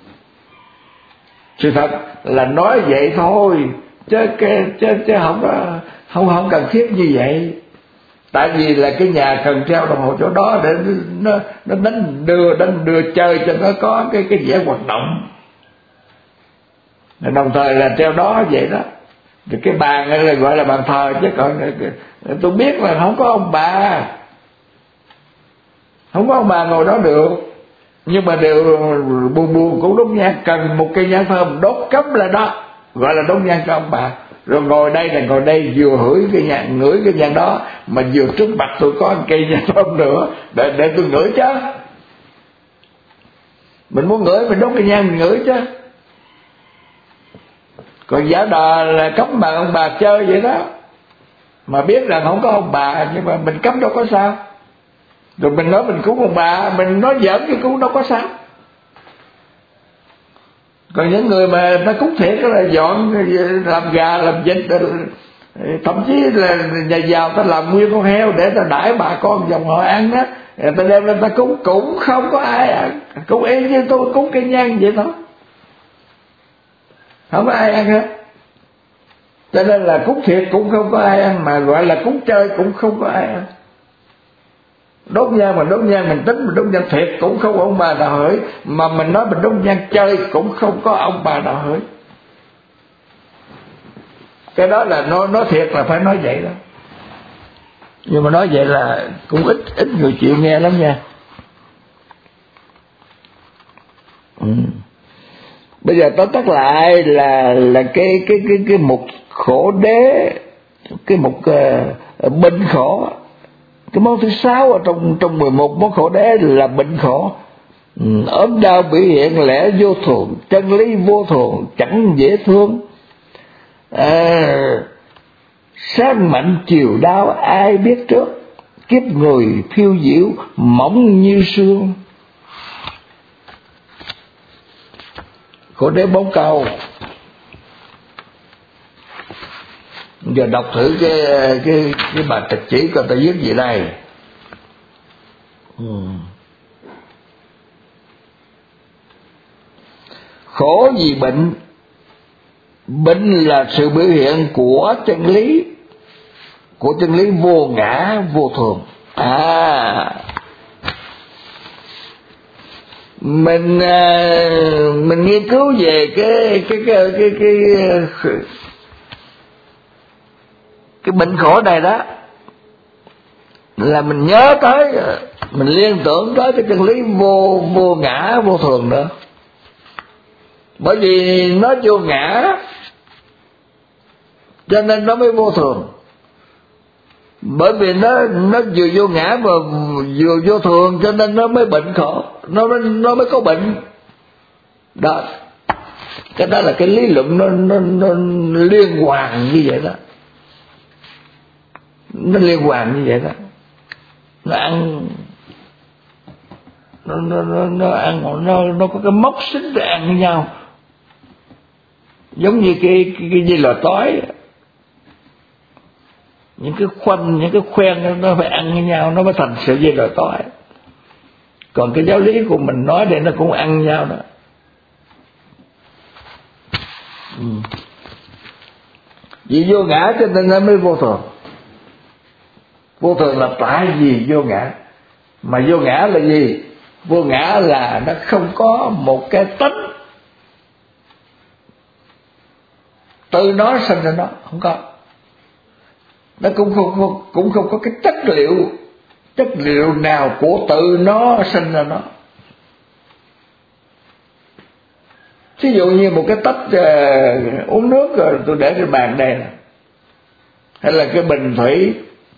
Speaker 1: Sự thật là nói vậy thôi, chứ cái chứ chứ không có không không cần thiết như vậy. Tại vì là cái nhà cần treo đồng hồ chỗ đó để nó nó đánh đưa đánh đưa chơi cho nó có cái cái vẻ hoạt động. Đồng thời là treo đó vậy đó. Thì cái bàn ấy là gọi là bàn thờ, chứ còn tôi biết là không có ông bà, không có ông bà ngồi đó được. Nhưng mà đều buồn buồn cũng đốt nhang, cần một cây nhang thơm đốt cắm lại đó, gọi là đốt nhang cho ông bà. Rồi ngồi đây là ngồi đây vừa hửi cái nhang, ngửi cái nhang đó, mà vừa trước mặt tôi có một cây nhang thơm nữa để để tôi ngửi chứ. Mình muốn ngửi mình đốt cây nhang mình ngửi chứ. Còn giả đò là cấm bà ông bà chơi vậy đó, mà biết rằng không có ông bà nhưng mà mình cấm đâu có sao. Rồi mình nói mình cúng ông bà, mình nói giỡn chứ cúng đâu có sao. Còn những người mà ta cúng thiệt đó là dọn làm gà làm vịt, thậm chí là nhà giàu ta làm nguyên con heo để ta đãi bà con dòng họ ăn đó, ta đem lên ta cúng cũng không có ai ăn. Cũng y như tôi cúng cây nhang vậy thôi, không có ai ăn hết. Cho nên là cúng thiệt cũng không có ai ăn, mà gọi là cúng chơi cũng không có ai ăn. Đốt nhang mà đốt nhang mình tính mình đốt nhang thiệt cũng không có ông bà nào hỡi, mà mình nói mình đốt nhang chơi cũng không có ông bà nào hỡi. Cái đó là nói nói thiệt là phải nói vậy đó. Nhưng mà nói vậy là cũng ít ít người chịu nghe lắm nha. Ừ. Bây giờ tóm tắt lại là là cái cái cái cái mục khổ đế, cái mục uh, bệnh khổ, cái món thứ sáu ở trong trong mười một món khổ đế là bệnh khổ. Ừ, ốm đau biểu hiện lẽ vô thường, chân lý vô thường chẳng dễ thương. À, sáng mạnh chiều đau ai biết trước, kiếp người phiêu diễu mỏng như sương. Khổ đế bốn câu. Giờ đọc thử cái cái cái bài tịch chỉ coi ta viết gì đây. Ừ. Khổ vì bệnh, bệnh là sự biểu hiện của chân lý, của chân lý vô ngã vô thường. À, mình mình nghiên cứu về cái cái cái cái cái cái, cái bệnh khổ này đó, là mình nhớ tới, mình liên tưởng tới cái chân lý vô vô ngã vô thường nữa. Bởi vì nó vô ngã cho nên nó mới vô thường. Bởi vì nó nó vừa vô ngã mà vừa vô thường cho nên nó mới bệnh khổ, nó mới nó mới có bệnh đó. Cái đó là cái lý luận nó nó nó liên hoàn như vậy đó, nó liên hoàn như vậy đó. Nó ăn nó nó nó, nó ăn nó nó có cái móc xích để ăn với nhau, giống như cái cái, cái dây lò tói. Những cái khoanh, những cái khoen nó phải ăn với nhau nó mới thành sợi dây lò tói. Còn cái giáo lý của mình nói đây nó cũng ăn nhau đó. Ừ. Vì vô ngã cho nên nó mới vô thường. Vô thường là tại vì vô ngã. Mà vô ngã là gì? Vô ngã là nó không có một cái tánh từ nó sinh ra nó, không có. Nó cũng không, không cũng không có cái chất liệu chất liệu nào của tự nó sinh ra nó. Ví dụ như một cái tách uh, uống nước rồi tôi để trên bàn đây nè, hay là cái bình thủy,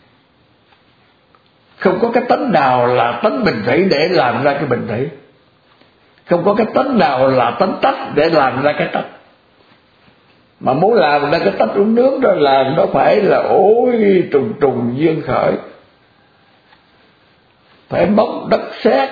Speaker 1: không có cái tánh nào là tánh bình thủy để làm ra cái bình thủy, không có cái tánh nào là tánh tách để làm ra cái tách. Mà muốn làm ra cái tách uống nước đó là nó phải là ối trùng trùng dương khởi, phải bốc đất sét,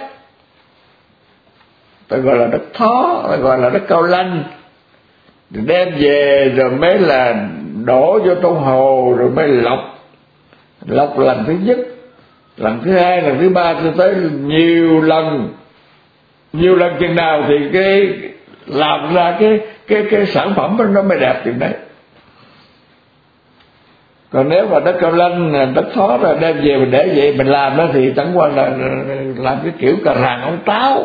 Speaker 1: phải gọi là đất thó, phải gọi là đất cao lanh, đem về rồi mới là đổ vô trong hồ, rồi mới lọc. Lọc lần thứ nhất, lần thứ hai, lần thứ ba, cho tới nhiều lần, nhiều lần chừng nào thì cái làm ra cái cái cái sản phẩm đó nó mới đẹp chừng đấy. Còn nếu mà đất cao lanh, đất thó rồi đem về mình để vậy mình làm đó thì chẳng qua là làm cái kiểu cà ràng ông táo,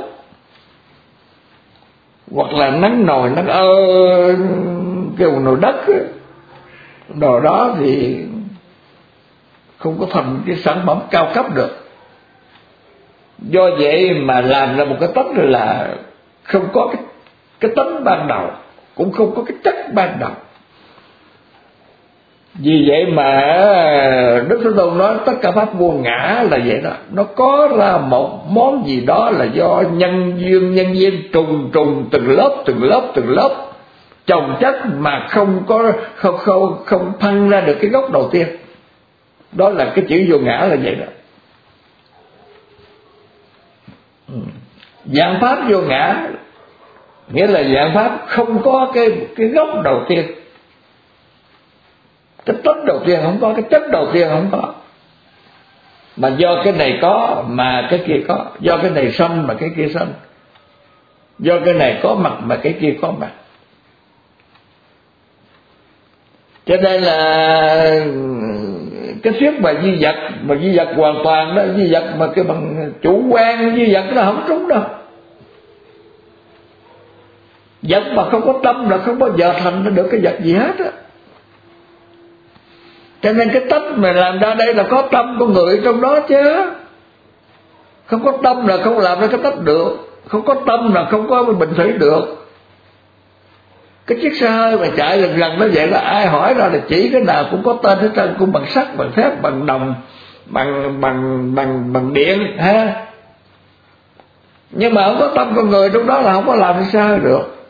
Speaker 1: hoặc là nắng nồi nắng ơ cái nồi đất đồ đó thì không có thành cái sản phẩm cao cấp được. Do vậy mà làm ra một cái tánh là không có cái cái tánh ban đầu, cũng không có cái chất ban đầu. Vì vậy mà Đức Thế Tôn nói tất cả pháp vô ngã là vậy đó. Nó có ra một món gì đó là do nhân duyên nhân duyên trùng trùng từng lớp từng lớp từng lớp chồng chất mà không có không không không phân ra được cái gốc đầu tiên. Đó là cái chữ vô ngã là vậy đó. Dạng pháp vô ngã nghĩa là dạng pháp không có cái cái gốc đầu tiên, cái chất đầu tiên không có, cái chất đầu tiên không có, mà do cái này có mà cái kia có, do cái này sanh mà cái kia sanh, do cái này có mặt mà cái kia có mặt. Cho nên là cái thuyết mà duy vật, mà duy vật hoàn toàn đó, duy vật mà cái bằng chủ quan duy vật nó không trúng đâu. Vật mà không có tâm là không bao giờ thành ra được cái vật gì hết á. Cho nên cái tánh mà làm ra đây là có tâm con người trong đó chứ. Không có tâm là không làm ra cái tánh được. Không có tâm là không có bình thủy được. Cái chiếc xe hơi mà chạy lần lần nó vậy là ai hỏi ra là chỉ cái nào cũng có tên hết trơn, cũng bằng sắt, bằng thép, bằng đồng, bằng bằng bằng bằng điện ha. Nhưng mà không có tâm con người trong đó là không có làm xe hơi được.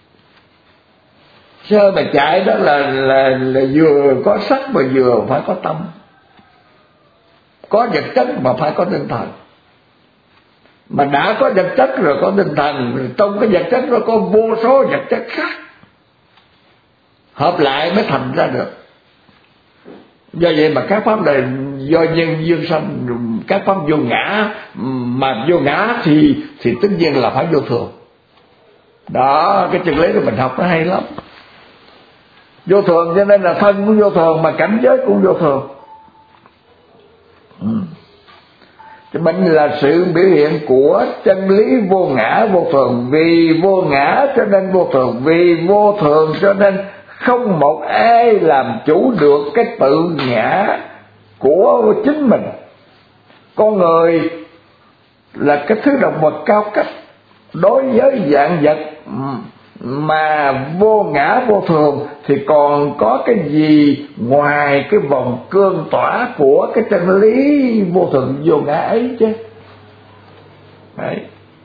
Speaker 1: Xe hơi mà chạy đó là là là vừa có sắt mà vừa phải có tâm, có vật chất mà phải có tinh thần. Mà đã có vật chất rồi có tinh thần, trong cái vật chất nó có vô số vật chất khác hợp lại mới thành ra được. Do vậy mà các pháp này do nhân duyên sanh, các pháp vô ngã, mà vô ngã thì thì tất nhiên là phải vô thường. Đó, cái chân lý của mình học nó hay lắm. Vô thường cho nên là thân cũng vô thường, mà cảnh giới cũng vô thường. Ừ. Thì mình là sự biểu hiện của chân lý vô ngã vô thường. Vì vô ngã cho nên vô thường, vì vô thường cho nên không một ai làm chủ được cái tự ngã của chính mình. Con người là cái thứ động vật cao cấp đối với vạn vật, mà vô ngã vô thường thì còn có cái gì ngoài cái vòng cương tỏa của cái chân lý vô thường vô ngã ấy chứ. Đấy.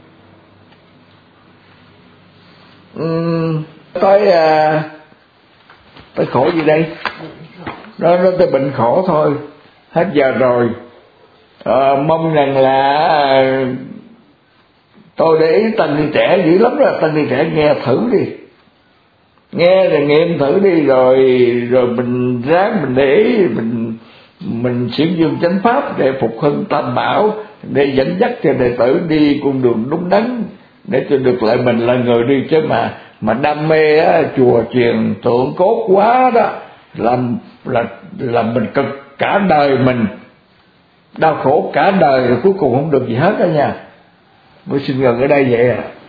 Speaker 1: Uhm, tôi à, tôi khổ gì đây? Đó, đó tôi bệnh khổ thôi. Hết giờ rồi. À, mong rằng là tôi để ý Tăng Ni Trẻ dữ lắm rồi, Tăng Ni Trẻ nghe thử đi, nghe rồi nghiệm thử đi, rồi rồi mình ráng mình để ý, mình mình sử dụng chánh pháp để phục hưng tam bảo, để dẫn dắt cho đệ tử đi con đường đúng đắn, để cho được lại mình là người đi. Chứ mà mà đam mê á, chùa chiền tượng cốt quá đó, làm là làm mình cực cả đời, mình đau khổ cả đời, rồi cuối cùng không được gì hết đó nha. Mới xin ngừng ở đây vậy à.